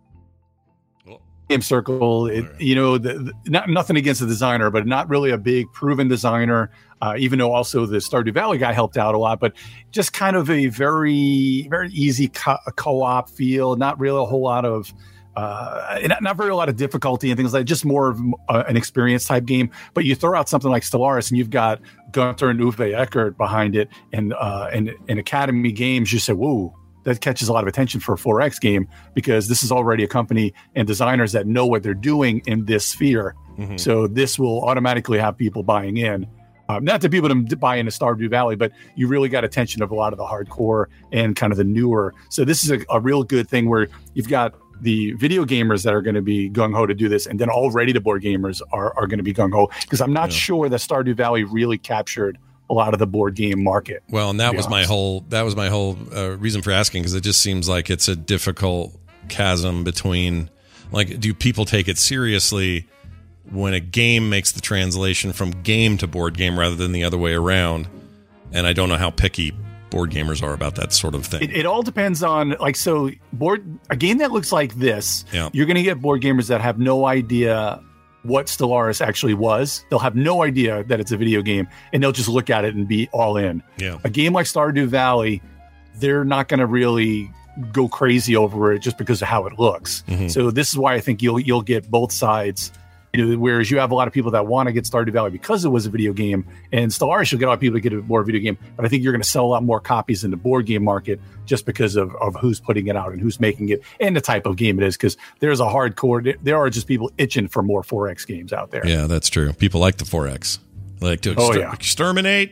Game Circle, nothing against the designer, but not really a big proven designer, even though also the Stardew Valley guy helped out a lot, but just kind of a very, very easy co-op feel, not really a whole lot of not very a lot of difficulty and things like that, just more of an experience type game. But you throw out something like Stellaris and you've got Gunter and Uwe Eichert behind it, and Academy Games, you say, whoa, that catches a lot of attention for a 4X game, because this is already a company and designers that know what they're doing in this sphere. So this will automatically have people buying in. Not that people don't buy into Stardew Valley, but you really got attention of a lot of the hardcore and kind of the newer. So this is a real good thing where you've got the video gamers that are going to be gung-ho to do this, and then already the board gamers are going to be gung-ho, because I'm not sure that Stardew Valley really captured a lot of the board game market. Well, and that was my whole reason for asking, because it just seems like it's a difficult chasm between, like, do people take it seriously when a game makes the translation from game to board game rather than the other way around? And I don't know how picky board gamers are about that sort of thing. It all depends on, like, so a game that looks like this, you're going to get board gamers that have no idea what Stellaris actually was. They'll have no idea that it's a video game, and they'll just look at it and be all in. A game like Stardew Valley, they're not going to really go crazy over it just because of how it looks. So this is why I think you'll get both sides. Whereas you have a lot of people that want to get Stardew Valley because it was a video game, and Stellaris, you'll get a lot of people to get a more video game. But I think you're going to sell a lot more copies in the board game market just because of who's putting it out and who's making it and the type of game it is. Because there's a hardcore, there are just people itching for more 4X games out there. Yeah, that's true. People like the 4X. They like to exterminate,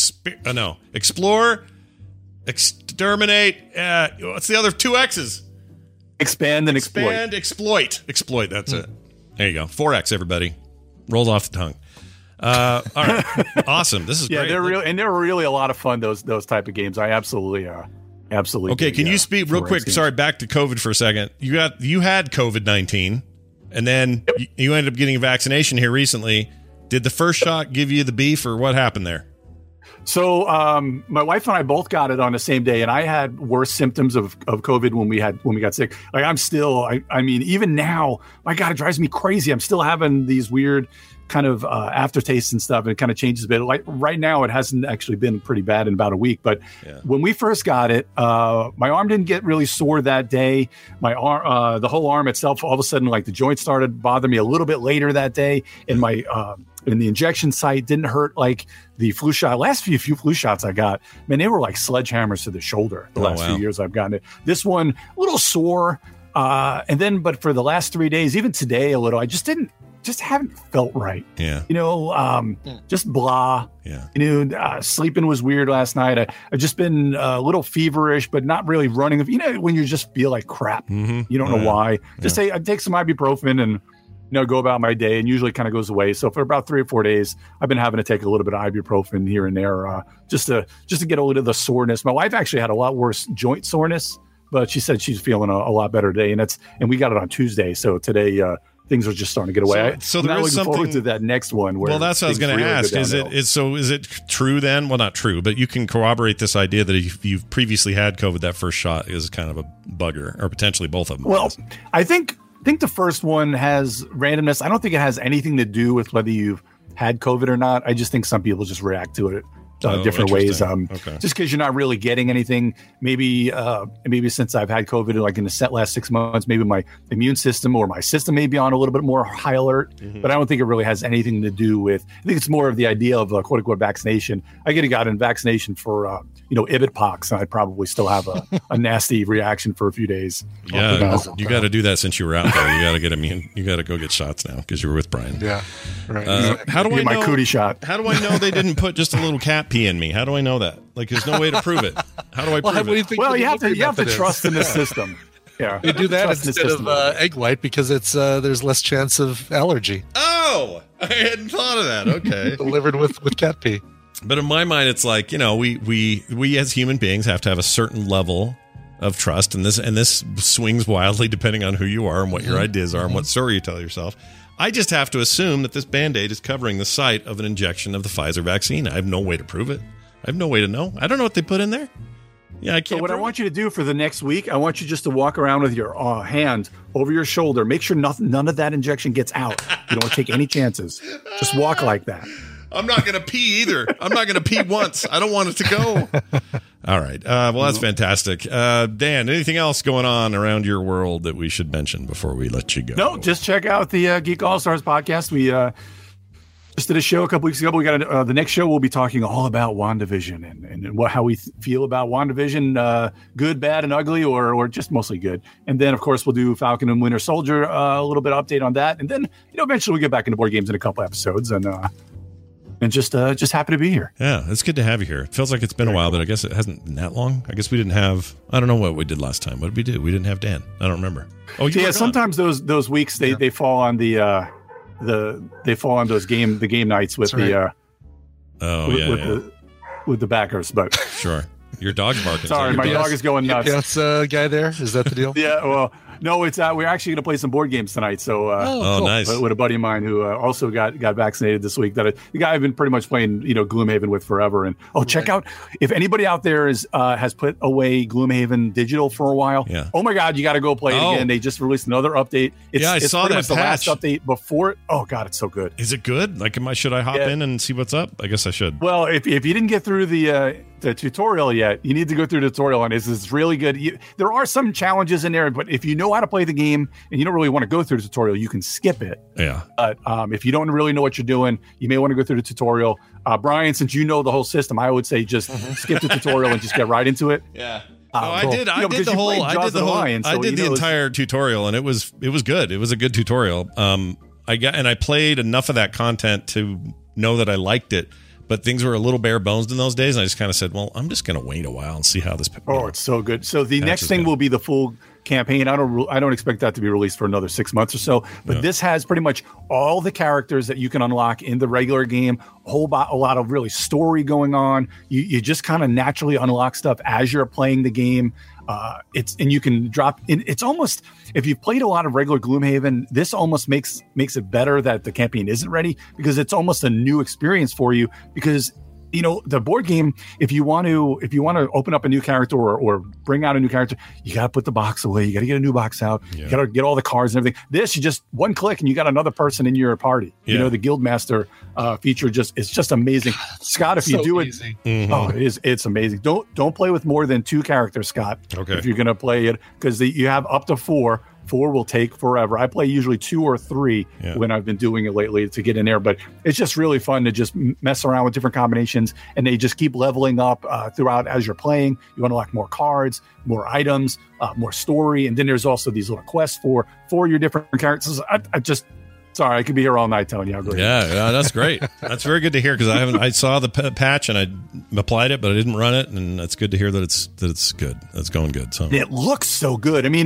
explore, exterminate. What's the other 2 X's? Expand and exploit. Exploit. That's it. There you go. 4X, everybody. Rolls off the tongue. All right. Awesome. This is great. They're really a lot of fun, those type of games. I absolutely. Okay, can you speak real quick? Games. Sorry, back to COVID for a second. You had COVID-19, and then you ended up getting a vaccination here recently. Did the first shot give you the beef, or what happened there? So my wife and I both got it on the same day, and I had worse symptoms of COVID when we got sick. Like, I'm still, I mean, even now, my God, it drives me crazy. I'm still having these weird kind of aftertastes and stuff, and it kind of changes a bit. Like right now, it hasn't actually been pretty bad in about a week. But when we first got it, my arm didn't get really sore that day. My arm, the whole arm itself, all of a sudden, like the joint started bothering me a little bit later that day, and my and the injection site didn't hurt like the flu shot. Last few flu shots I got, man, they were like sledgehammers to the shoulder. The last few years I've gotten it. This one, a little sore. And then, but for the last 3 days, even today a little, I just didn't just haven't felt right. Yeah. Just blah. Yeah. Sleeping was weird last night. I've just been a little feverish, but not really running. When you just feel like crap, you don't know why. Just say I take some ibuprofen and go about my day, and usually kind of goes away. So for about 3 or 4 days, I've been having to take a little bit of ibuprofen here and there, just to get a little of the soreness. My wife actually had a lot worse joint soreness, but she said she's feeling a lot better today, and we got it on Tuesday. So today things are just starting to get away. So I'm there not is looking forward something to that next one. Well, that's what I was going to ask. Is it true then? Well, not true, but you can corroborate this idea that if you've previously had COVID, that first shot is kind of a bugger, or potentially both of them. Well, I think the first one has randomness. I don't think it has anything to do with whether you've had COVID or not. I just think some people just react to it different ways. Just because you're not really getting anything. Maybe since I've had COVID, like in the last 6 months, maybe my immune system or my system may be on a little bit more high alert. But I don't think it really has anything to do with. I think it's more of the idea of a quote unquote vaccination. I could have gotten vaccination for Ibidpox, and I'd probably still have a nasty reaction for a few days. Yeah, you got to do that since you were out there. You got to get immune. You got to go get shots now because you were with Brian. Yeah, right. How do I know my cootie shot? How do I know they didn't put just a little cat pee in me? How do I know that? Like, there's no way to prove it. How do I prove it? You have to trust in the system. Yeah, they do that instead of egg white because it's there's less chance of allergy. Oh, I hadn't thought of that. Okay, delivered with cat pee. But in my mind, it's like, we as human beings have to have a certain level of trust, and this swings wildly depending on who you are and what your ideas are and what story you tell yourself. I just have to assume that this Band-Aid is covering the site of an injection of the Pfizer vaccine. I have no way to prove it. I have no way to know. I don't know what they put in there. Yeah, I can't. So what I want you to do for the next week, I want you just to walk around with your hand over your shoulder. Make sure none of that injection gets out. You don't want to take any chances. Just walk like that. I'm not going to pee either. I'm not going to pee once. I don't want it to go. All right. Well, that's fantastic. Dan, anything else going on around your world that we should mention before we let you go? No, just check out the Geek All-Stars podcast. We just did a show a couple weeks ago. We got the next show. We'll be talking all about WandaVision and how we feel about WandaVision, good, bad, and ugly, or just mostly good. And then, of course, we'll do Falcon and Winter Soldier, a little bit of update on that. And then, eventually we'll get back into board games in a couple episodes. And just happy to be here. Yeah, it's good to have you here. It feels like it's been a while, but I guess it hasn't been that long. I guess we didn't have. I don't know what we did last time. What did we do? We didn't have Dan. I don't remember. Oh, yeah. Sometimes those weeks they fall on the game nights with right. with the backers. But sure, your dog's barking. Sorry, my dog is going nuts. That's guy there. Is that the deal? Yeah. Well. No, it's we're actually going to play some board games tonight. So, cool. Nice. With a buddy of mine who also got vaccinated this week. The guy I've been pretty much playing, Gloomhaven with forever. And check out if anybody out there has put away Gloomhaven digital for a while. Yeah. Oh my God, you got to go play it again. They just released another update. I saw that. It's the last update before it. Oh God, it's so good. Is it good? Like, should I hop in and see what's up? I guess I should. Well, if you didn't get through the tutorial yet, you need to go through the tutorial on it. It's really good. There are some challenges in there, but if you know how to play the game and you don't really want to go through the tutorial, you can skip it. Yeah. But if you don't really know what you're doing, you may want to go through the tutorial. Brian, since you know the whole system, I would say just skip the tutorial and just get right into it. Yeah. I did the entire tutorial, and it was good. It was a good tutorial. I played enough of that content to know that I liked it. But things were a little bare bones in those days, and I just kind of said, well, I'm just going to wait a while and see how this... it's so good. So the next thing will be the full campaign. I don't expect that to be released for another 6 months or so, but this has pretty much all the characters that you can unlock in the regular game, a lot of really story going on. You just kind of naturally unlock stuff as you're playing the game. And you can drop in. It's almost, if you've played a lot of regular Gloomhaven, this almost makes it better that the campaign isn't ready, because it's almost a new experience for you. Because the board game, if you want to open up a new character or bring out a new character, you got to put the box away. You got to get a new box out. You got to get all the cards and everything. This, you just one click and you got another person in your party. Yeah. The Guildmaster feature it's just amazing. Scott, if you do it, it's amazing. Don't play with more than 2 characters, Scott. Okay. If you're going to play it, because you have up to 4. 4 will take forever. I play usually 2 or 3 when I've been doing it lately to get in there, but it's just really fun to just mess around with different combinations, and they just keep leveling up throughout as you're playing. You want to unlock more cards, more items, more story, and then there's also these little quests for your different characters. It's Sorry, I could be here all night, Tony. I'll go. Yeah, that's great. That's very good to hear because I saw the patch and I applied it, but I didn't run it, and it's good to hear that it's good. It's going good. So it looks so good. I mean,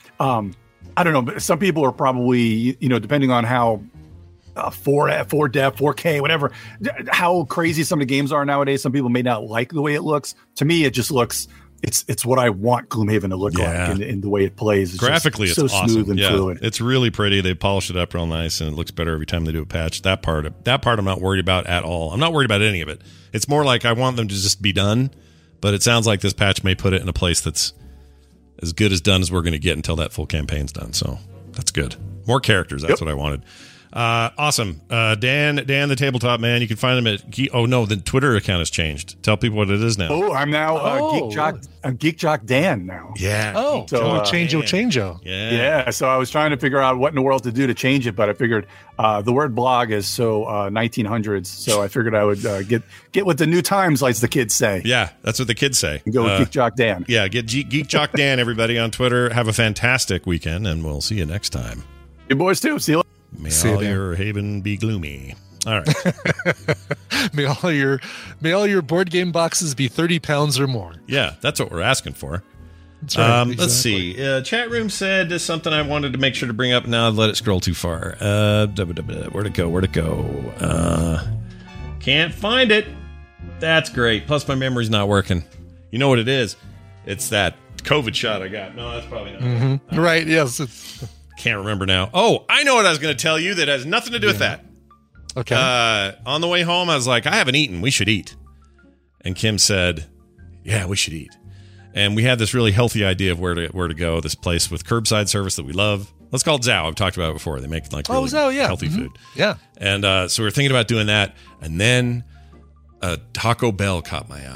I don't know, but some people are probably, depending on how 4 depth, 4K, whatever, how crazy some of the games are nowadays. Some people may not like the way it looks. To me, it just looks. It's what I want Gloomhaven to look like in the way it plays. It's graphically, so it's awesome. Smooth and fluid. It's really pretty. They polished it up real nice, and it looks better every time they do a patch. That part I'm not worried about at all. I'm not worried about any of it. It's more like I want them to just be done, but it sounds like this patch may put it in a place that's as good as done as we're going to get until that full campaign's done. So that's good. More characters. That's what I wanted. Awesome. Dan, the tabletop man. You can find him at the Twitter account has changed. Tell people what it is now. Oh, I'm now Geek Jock. I'm Geek Jock Dan now. Yeah. Oh, so change-o. Yeah. So I was trying to figure out what in the world to do to change it, but I figured the word blog is so 1900s. So I figured I would get what the new times, like the kids say. Yeah, that's what the kids say. And go with Geek Jock Dan. Yeah, get Geek Jock Dan, everybody, on Twitter. Have a fantastic weekend, and we'll see you next time. You boys too. See you later. May all your haven be gloomy. All right. May all your board game boxes be 30 pounds or more. Yeah, that's what we're asking for. That's right, exactly. Let's see. Chat room said something I wanted to make sure to bring up. Now I've let it scroll too far. Where'd it go? Can't find it. That's great. Plus my memory's not working. You know what it is? It's that COVID shot I got. No, that's probably not. Mm-hmm. Right, yes. Can't remember now. Oh, I know what I was going to tell you that has nothing to do with that. Okay. On the way home, I was like, I haven't eaten. We should eat. And Kim said, yeah, we should eat. And we had this really healthy idea of where to go. This place with curbside service that we love. Let's call it Zao. I've talked about it before. They make really healthy food. Yeah. And so we were thinking about doing that. And then Taco Bell caught my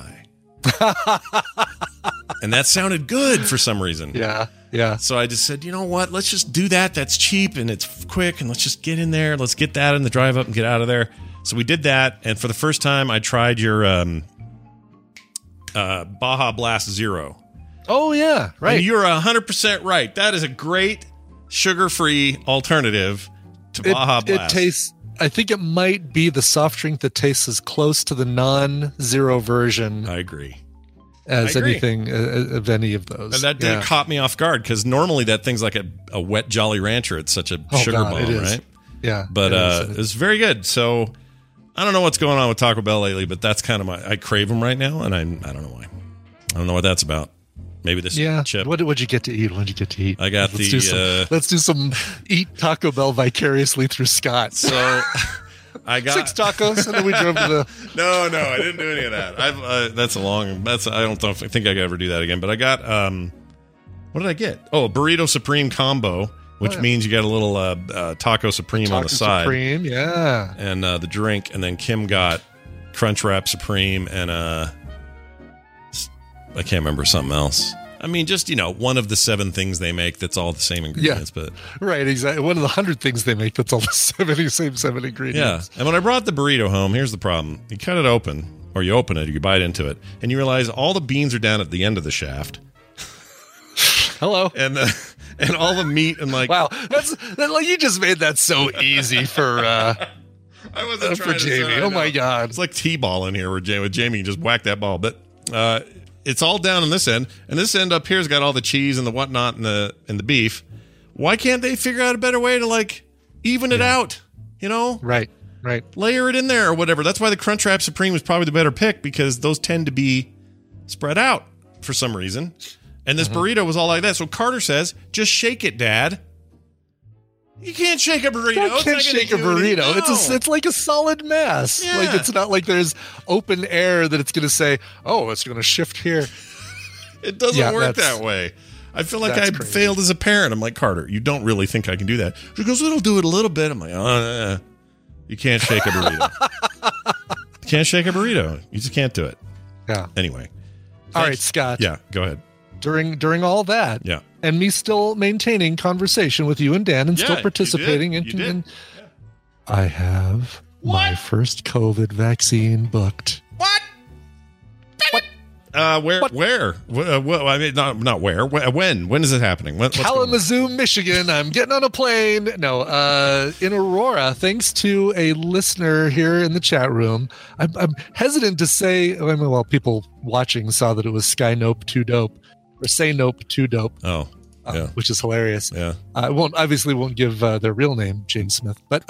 eye. And that sounded good for some reason. Yeah. Yeah. So I just said, you know what? Let's just do that. That's cheap and it's quick. And let's just get in there. Let's get that in the drive up and get out of there. So we did that. And for the first time, I tried your Baja Blast Zero. Oh, yeah. Right. And you're 100% right. That is a great sugar-free alternative to Baja Blast. It tastes... I think it might be the soft drink that tastes as close to the non-zero version. I agree. As anything of any of those. And that caught me off guard because normally that thing's like a wet Jolly Rancher. It's such a sugar bomb, right? Yeah. But it's very good. So I don't know what's going on with Taco Bell lately, but that's kind of I crave them right now, and I don't know why. I don't know what that's about. Maybe this chip. What'd you get to eat? I got let's do some eat Taco Bell vicariously through Scott. So I got 6 tacos, and then we drove to the. No, I didn't do any of that. I don't think I could ever do that again. But I got what did I get? Oh, a burrito supreme combo, which means you got a little taco supreme on the side. Supreme, yeah, and the drink, and then Kim got Crunch Wrap Supreme and I can't remember something else. I mean, just, one of the 7 things they make that's all the same ingredients. Yeah, but right, exactly. One of the 100 things they make that's all the same 7 ingredients. Yeah, and when I brought the burrito home, here's the problem. You cut it open, or you open it, or you bite into it, and you realize all the beans are down at the end of the shaft. Hello. And all the meat and Wow, you just made that so easy for... I wasn't trying for Jamie. Oh, my God. It's like T-ball in here with Jamie. You just whack that ball. But... it's all down on this end, and this end up here's got all the cheese and the whatnot and the beef. Why can't they figure out a better way to even it out? Right. Layer it in there or whatever. That's why the Crunchwrap Supreme was probably the better pick because those tend to be spread out for some reason. And this burrito was all like that. So Carter says, "Just shake it, Dad." You can't shake a burrito. You can't shake a burrito. No. It's like a solid mass. Yeah. It's not like there's open air that it's going to say, "Oh, it's going to shift here." It doesn't work that way. I feel like I failed as a parent. I'm like, Carter, you don't really think I can do that? She goes, "It'll do it a little bit." I'm like, "Oh, you can't shake a burrito. You can't shake a burrito. You just can't do it." Yeah. Anyway. All right, Scott. Yeah, go ahead. During all that, and me still maintaining conversation with you and Dan and still participating in I have my first COVID vaccine booked. What? Where? Well, I mean, not where. When is it happening? What's going on? Kalamazoo, Michigan. I'm getting on a plane. No, in Aurora, thanks to a listener here in the chat room. I'm hesitant to say, well, people watching saw that it was Sky Nope 2 Dope, or Say Nope 2 Dope. Oh, yeah. Which is hilarious. Yeah. I obviously won't give their real name, James Smith, but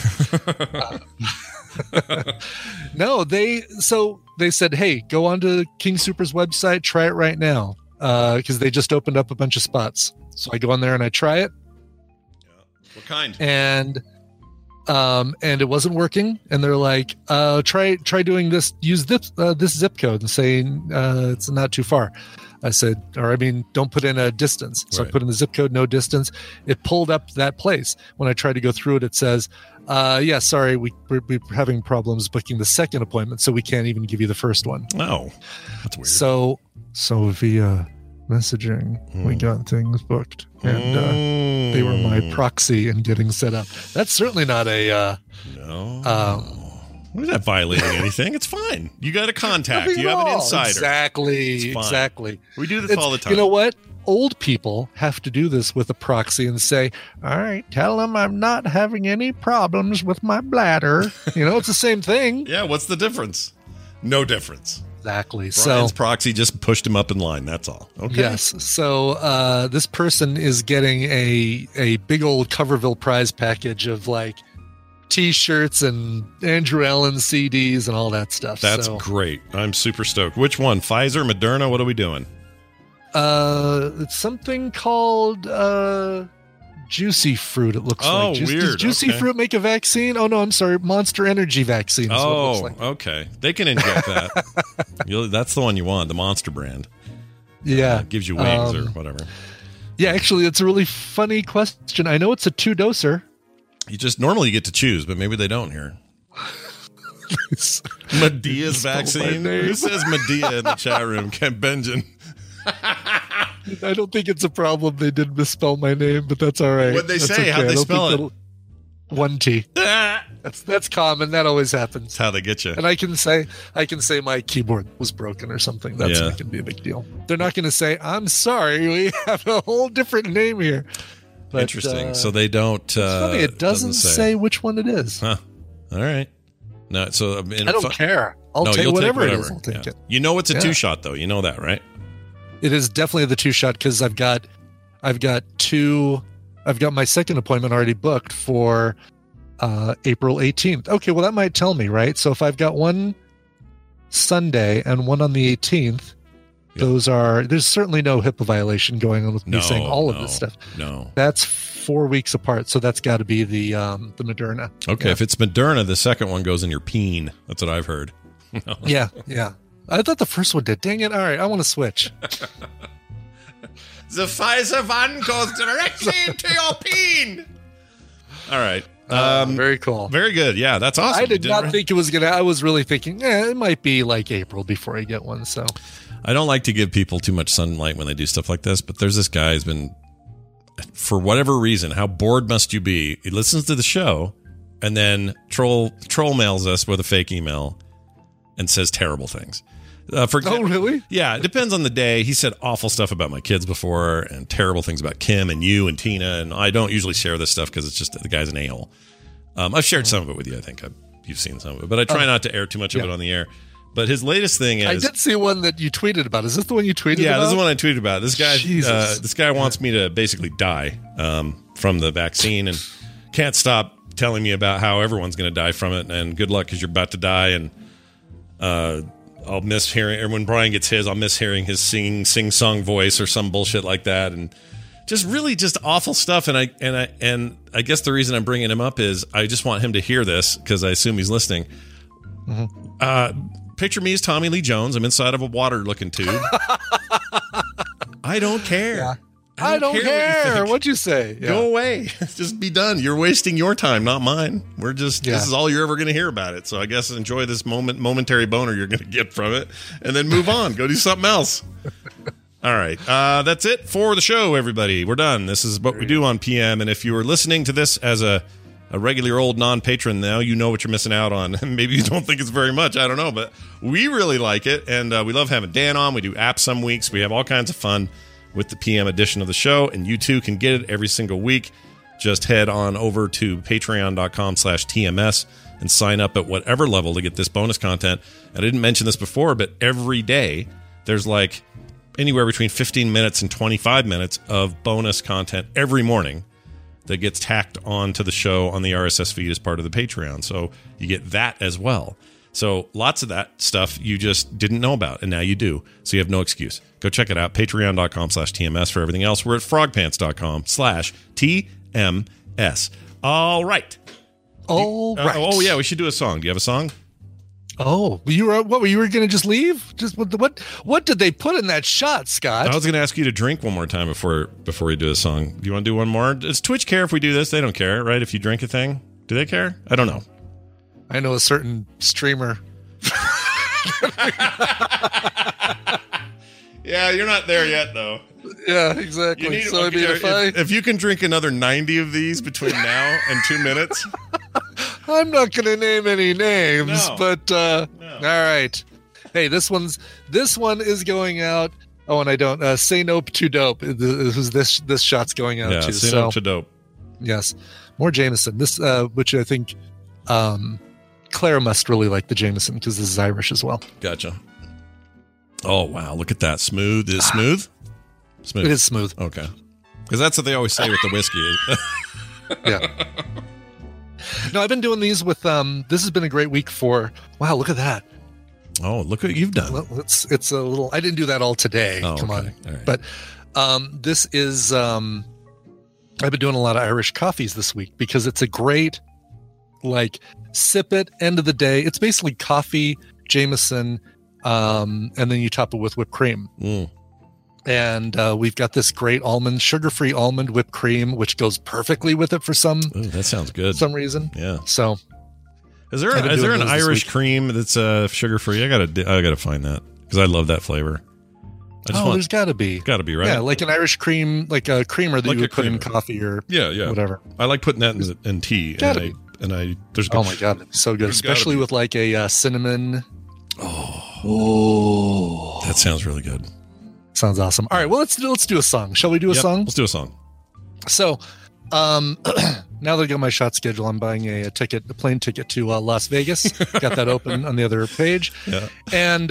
no, they said, hey, go onto King Super's website, try it right now, because they just opened up a bunch of spots. So I go on there and I try it. Yeah. What kind? And it wasn't working. And they're like, try doing this. Use this zip code and saying it's not too far. I said, don't put in a distance. So right. I put in the zip code, no distance. It pulled up that place. When I tried to go through it, it says, yeah, sorry, we're having problems booking the second appointment, so we can't even give you the first one. Oh, that's weird. So via messaging, we got things booked, and they were my proxy in getting set up. That's certainly not a no. We're not violating anything. It's fine. You got a contact. You have an insider. Exactly. We do this all the time. You know what? Old people have to do this with a proxy and say, all right, tell them I'm not having any problems with my bladder. It's the same thing. Yeah, what's the difference? No difference. Exactly. Brian's proxy just pushed him up in line. That's all. Okay. Yes. So this person is getting a big old Coverville prize package of like T-shirts and Andrew Allen CDs and all that stuff. That's great. I'm super stoked. Which one? Pfizer, Moderna? What are we doing? It's something called Juicy Fruit. It looks like. Weird. Does Juicy Fruit make a vaccine? Oh no, I'm sorry. Monster Energy vaccine. Is what it looks like. Okay. They can inject that. That's the one you want. The Monster brand. Yeah, it gives you wings or whatever. Yeah, actually, it's a really funny question. I know it's a 2-doser. You just normally get to choose, but maybe they don't here. Medea's vaccine. Who says Medea in the chat room? Ken Benjamin. I don't think it's a problem. They did misspell my name, but that's all right. What'd they say? How'd they spell it? 1 T. That's common. That always happens. That's how they get you. And I can say my keyboard was broken or something. That's not going to be a big deal. They're not going to say, I'm sorry, we have a whole different name here. But, interesting. So they don't. It's funny. It doesn't say which one it is. Huh. All right. No. So I don't care. I'll take whatever it is. I'll take it. You know it's a 2-shot though. You know that, right? It is definitely the 2-shot because I've got my second appointment already booked for April 18th. Okay, well that might tell me, right? So if I've got one Sunday and one on the 18th, there's certainly no HIPAA violation going on with me saying all of this stuff. No. That's 4 weeks apart, so that's got to be the Moderna. Okay, if it's Moderna, the second one goes in your peen. That's what I've heard. Yeah. I thought the first one did. Dang it. All right, I want to switch. The Pfizer one goes directly into your peen. All right. Very cool. Very good. Yeah, that's awesome. I did not think it was I was really thinking, it might be like April before I get one. So I don't like to give people too much sunlight when they do stuff like this, but there's this guy who's been, for whatever reason, how bored must you be? He listens to the show and then troll mails us with a fake email and says terrible things. Oh, really? Yeah, it depends on the day. He said awful stuff about my kids before and terrible things about Kim and you and Tina. And I don't usually share this stuff because it's just the guy's an a-hole. I've shared some of it with you. I think you've seen some of it, but I try not to air too much of it on the air. But his latest thing is, I did see one that you tweeted about. Is this the one you tweeted about? Yeah, this is the one I tweeted about. This guy wants me to basically die from the vaccine and can't stop telling me about how everyone's going to die from it. And good luck because you're about to die. And I'll miss hearing, when Brian gets his, I'll miss hearing his sing-song voice or some bullshit like that. And just really just awful stuff. And I guess the reason I'm bringing him up is I just want him to hear this because I assume he's listening. Mm-hmm. Picture me as Tommy Lee Jones. I'm inside of a water-looking tube. I don't care. Yeah. I don't care. What'd you say? Yeah. Go away. Just be done. You're wasting your time, not mine. This is all you're ever going to hear about it. So I guess enjoy this momentary boner you're going to get from it and then move on. Go do something else. All right. That's it for the show, everybody. We're done. This is what we do on PM. And if you were listening to this as a a regular old non-patron, now you know what you're missing out on. Maybe you don't think it's very much. I don't know, but we really like it, and we love having Dan on. We do apps some weeks. We have all kinds of fun with the PM edition of the show, and you too can get it every single week. Just head on over to patreon.com/TMS and sign up at whatever level to get this bonus content. And I didn't mention this before, but every day there's like anywhere between 15 minutes and 25 minutes of bonus content every morning that gets tacked onto the show on the RSS feed as part of the Patreon. So you get that as well. So lots of that stuff you just didn't know about, and now you do. So you have no excuse. Go check it out, patreon.com/TMS for everything else. We're at frogpants.com/TMS. All right. All right. Oh, yeah, we should do a song. Do you have a song? Oh, you were going to just leave? Just what did they put in that shot, Scott? I was going to ask you to drink one more time before we do a song. Do you want to do one more? Does Twitch care if we do this? They don't care, right? If you drink a thing, do they care? I don't know. I know a certain streamer. Yeah, you're not there yet, though. Yeah, exactly. If you can drink another 90 of these between now and 2 minutes. I'm not going to name any names, but No. All right. Hey, this one is going out. Oh, and I don't say nope to dope. This shot's going out too. Say nope to dope. Yes, more Jameson. This, which I think Claire must really like the Jameson because this is Irish as well. Gotcha. Oh wow, look at that. Smooth. Is it smooth? Smooth. It is smooth. Okay. Because that's what they always say with the whiskey. Yeah. No, I've been doing these with this has been a great week for wow, look at that. Oh, look what you've done. Well, it's a little I didn't do that all today. Oh, Come on. All right. But this is I've been doing a lot of Irish coffees this week because it's a great like sip it end of the day. It's basically coffee, Jameson, and then you top it with whipped cream. And we've got this great sugar-free almond whipped cream, which goes perfectly with it for some. Ooh, that sounds good. Some reason. Yeah. So, is there an Irish cream that's sugar-free? I gotta find that because I love that flavor. There's got to be. Got to be, right? Yeah, like an Irish cream, like a creamer that like you would put in coffee or whatever. I like putting that in tea. Oh my god, it's so good, especially with like a cinnamon. Oh, that sounds really good. Sounds awesome. All right, well let's do a song. Shall we do a song? Let's do a song. So, now that I got my shot schedule, I'm buying a plane ticket to Las Vegas. Got that open on the other page. Yeah. And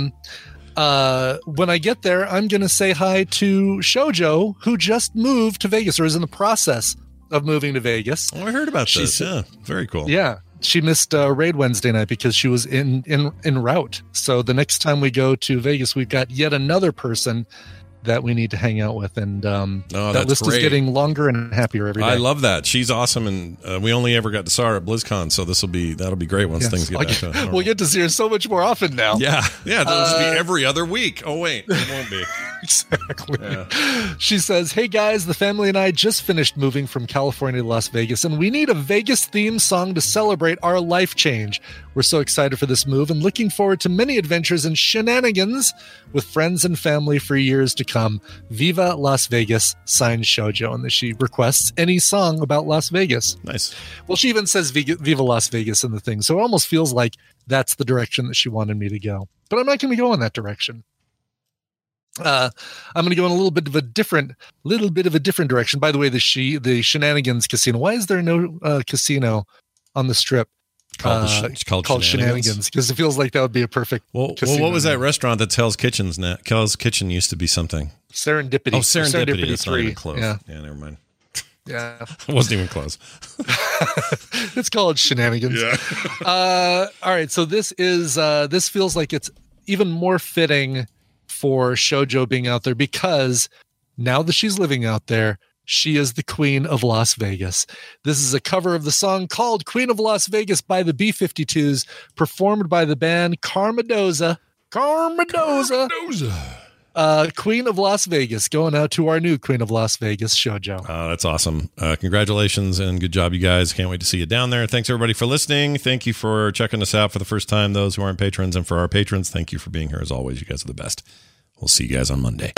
when I get there, I'm going to say hi to Shoujo, who just moved to Vegas or is in the process of moving to Vegas. Oh, I heard about this. Yeah, very cool. Yeah. She missed Raid Wednesday night because she was en route. So the next time we go to Vegas, we've got yet another person that we need to hang out with, and that list is getting longer and happier every day. I love that. She's awesome, and we only ever got to saw her at BlizzCon, so that'll be great once things get back to normal. We'll get to see her so much more often now. Yeah, that'll just be every other week. Oh wait, it won't be. Exactly. Yeah. She says, "Hey guys, the family and I just finished moving from California to Las Vegas, and we need a Vegas themed song to celebrate our life change. We're so excited for this move and looking forward to many adventures and shenanigans with friends and family for years to come. Viva Las Vegas," signed Shoujo, and that she requests any song about Las Vegas. Nice. Well, she even says Viva Las Vegas in the thing, so it almost feels like that's the direction that she wanted me to go. But I'm not going to go in that direction. I'm going to go in a little bit of a different direction. By the way, the Shenanigans Casino. Why is there no casino on the Strip? It's called Shenanigans, because it feels like that would be a perfect. Well, what was that restaurant that Hell's Kitchen's now? Hell's Kitchen used to be something. Serendipity. Oh, Serendipity. It's 3. not even close. Yeah, never mind. Yeah, it wasn't even close. It's called Shenanigans. Yeah. All right. So this feels like it's even more fitting for Shoujo being out there because now that she's living out there, she is the Queen of Las Vegas. This is a cover of the song called Queen of Las Vegas by the B-52s, performed by the band Carmadoza. Queen of Las Vegas, going out to our new Queen of Las Vegas, Shoujo. That's awesome. Congratulations and good job, you guys. Can't wait to see you down there. Thanks, everybody, for listening. Thank you for checking us out for the first time, those who aren't patrons. And for our patrons, thank you for being here as always. You guys are the best. We'll see you guys on Monday.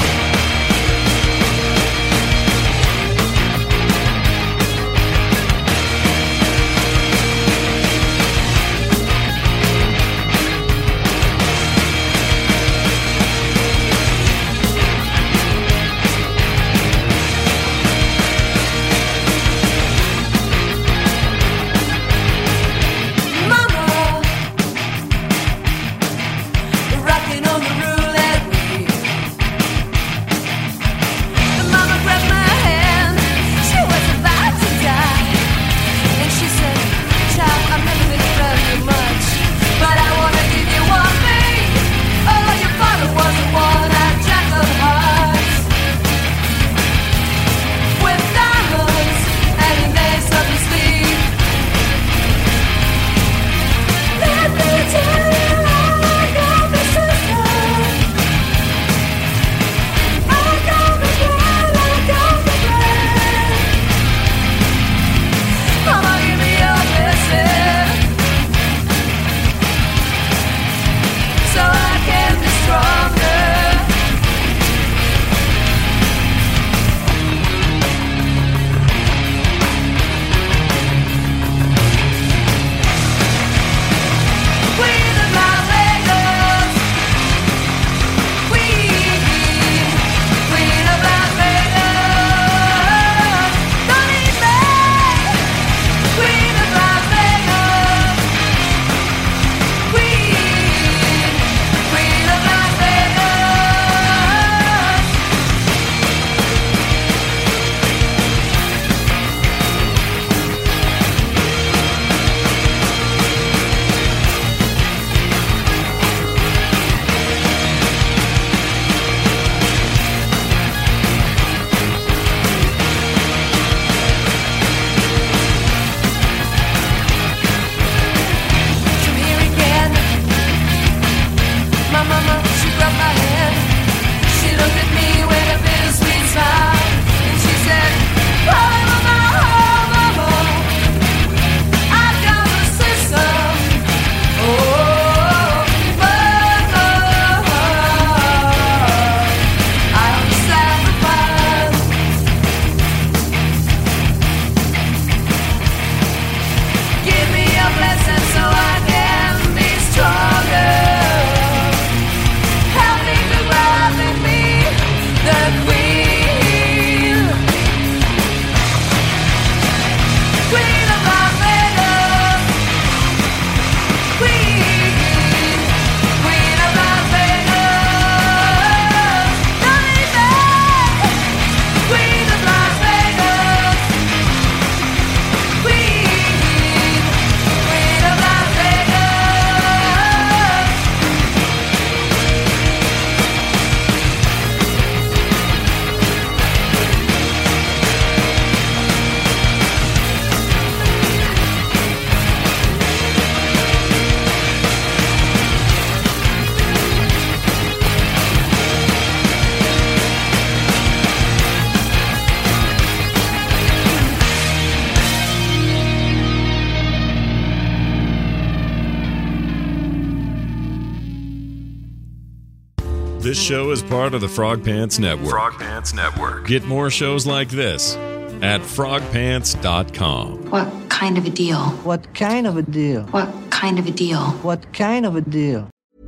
This show is part of the Frog Pants Network. Frog Pants Network. Get more shows like this at frogpants.com. What kind of a deal? What kind of a deal? What kind of a deal? What kind of a deal?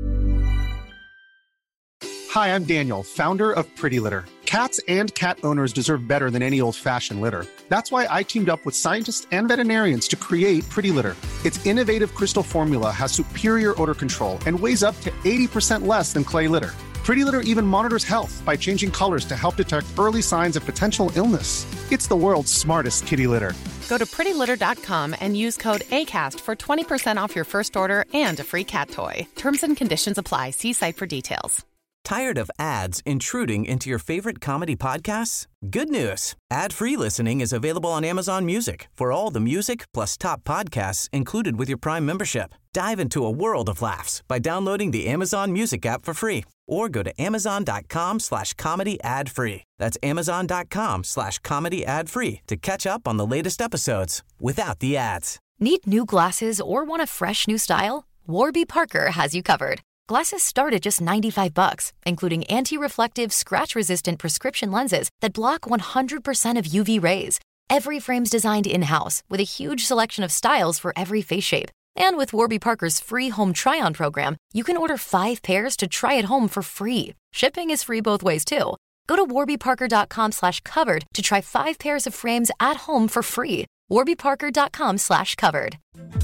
Hi, I'm Daniel, founder of Pretty Litter. Cats and cat owners deserve better than any old-fashioned litter. That's why I teamed up with scientists and veterinarians to create Pretty Litter. Its innovative crystal formula has superior odor control and weighs up to 80% less than clay litter. Pretty Litter even monitors health by changing colors to help detect early signs of potential illness. It's the world's smartest kitty litter. Go to prettylitter.com and use code ACAST for 20% off your first order and a free cat toy. Terms and conditions apply. See site for details. Tired of ads intruding into your favorite comedy podcasts? Good news. Ad-free listening is available on Amazon Music for all the music plus top podcasts included with your Prime membership. Dive into a world of laughs by downloading the Amazon Music app for free or go to amazon.com/comedy ad-free. That's amazon.com/comedy ad-free to catch up on the latest episodes without the ads. Need new glasses or want a fresh new style? Warby Parker has you covered. Glasses start at just $95, including anti-reflective, scratch-resistant prescription lenses that block 100% of UV rays. Every frame's designed in-house with a huge selection of styles for every face shape. And with Warby Parker's free home try-on program, you can order 5 pairs to try at home for free. Shipping is free both ways, too. Go to warbyparker.com/covered to try 5 pairs of frames at home for free. warbyparker.com/covered.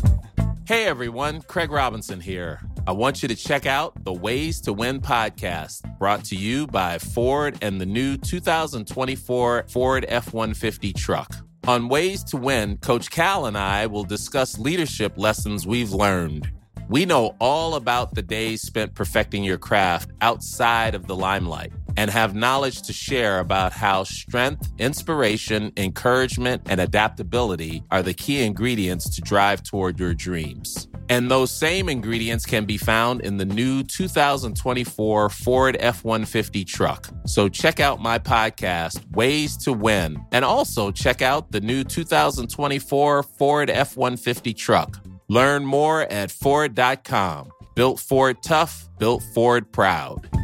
Hey everyone, Craig Robinson here. I want you to check out the Ways to Win podcast, brought to you by Ford and the new 2024 Ford F-150 truck. On Ways to Win, Coach Cal and I will discuss leadership lessons we've learned. We know all about the days spent perfecting your craft outside of the limelight and have knowledge to share about how strength, inspiration, encouragement, and adaptability are the key ingredients to drive toward your dreams. And those same ingredients can be found in the new 2024 Ford F-150 truck. So check out my podcast, Ways to Win, and also check out the new 2024 Ford F-150 truck. Learn more at Ford.com. Built Ford tough, built Ford proud.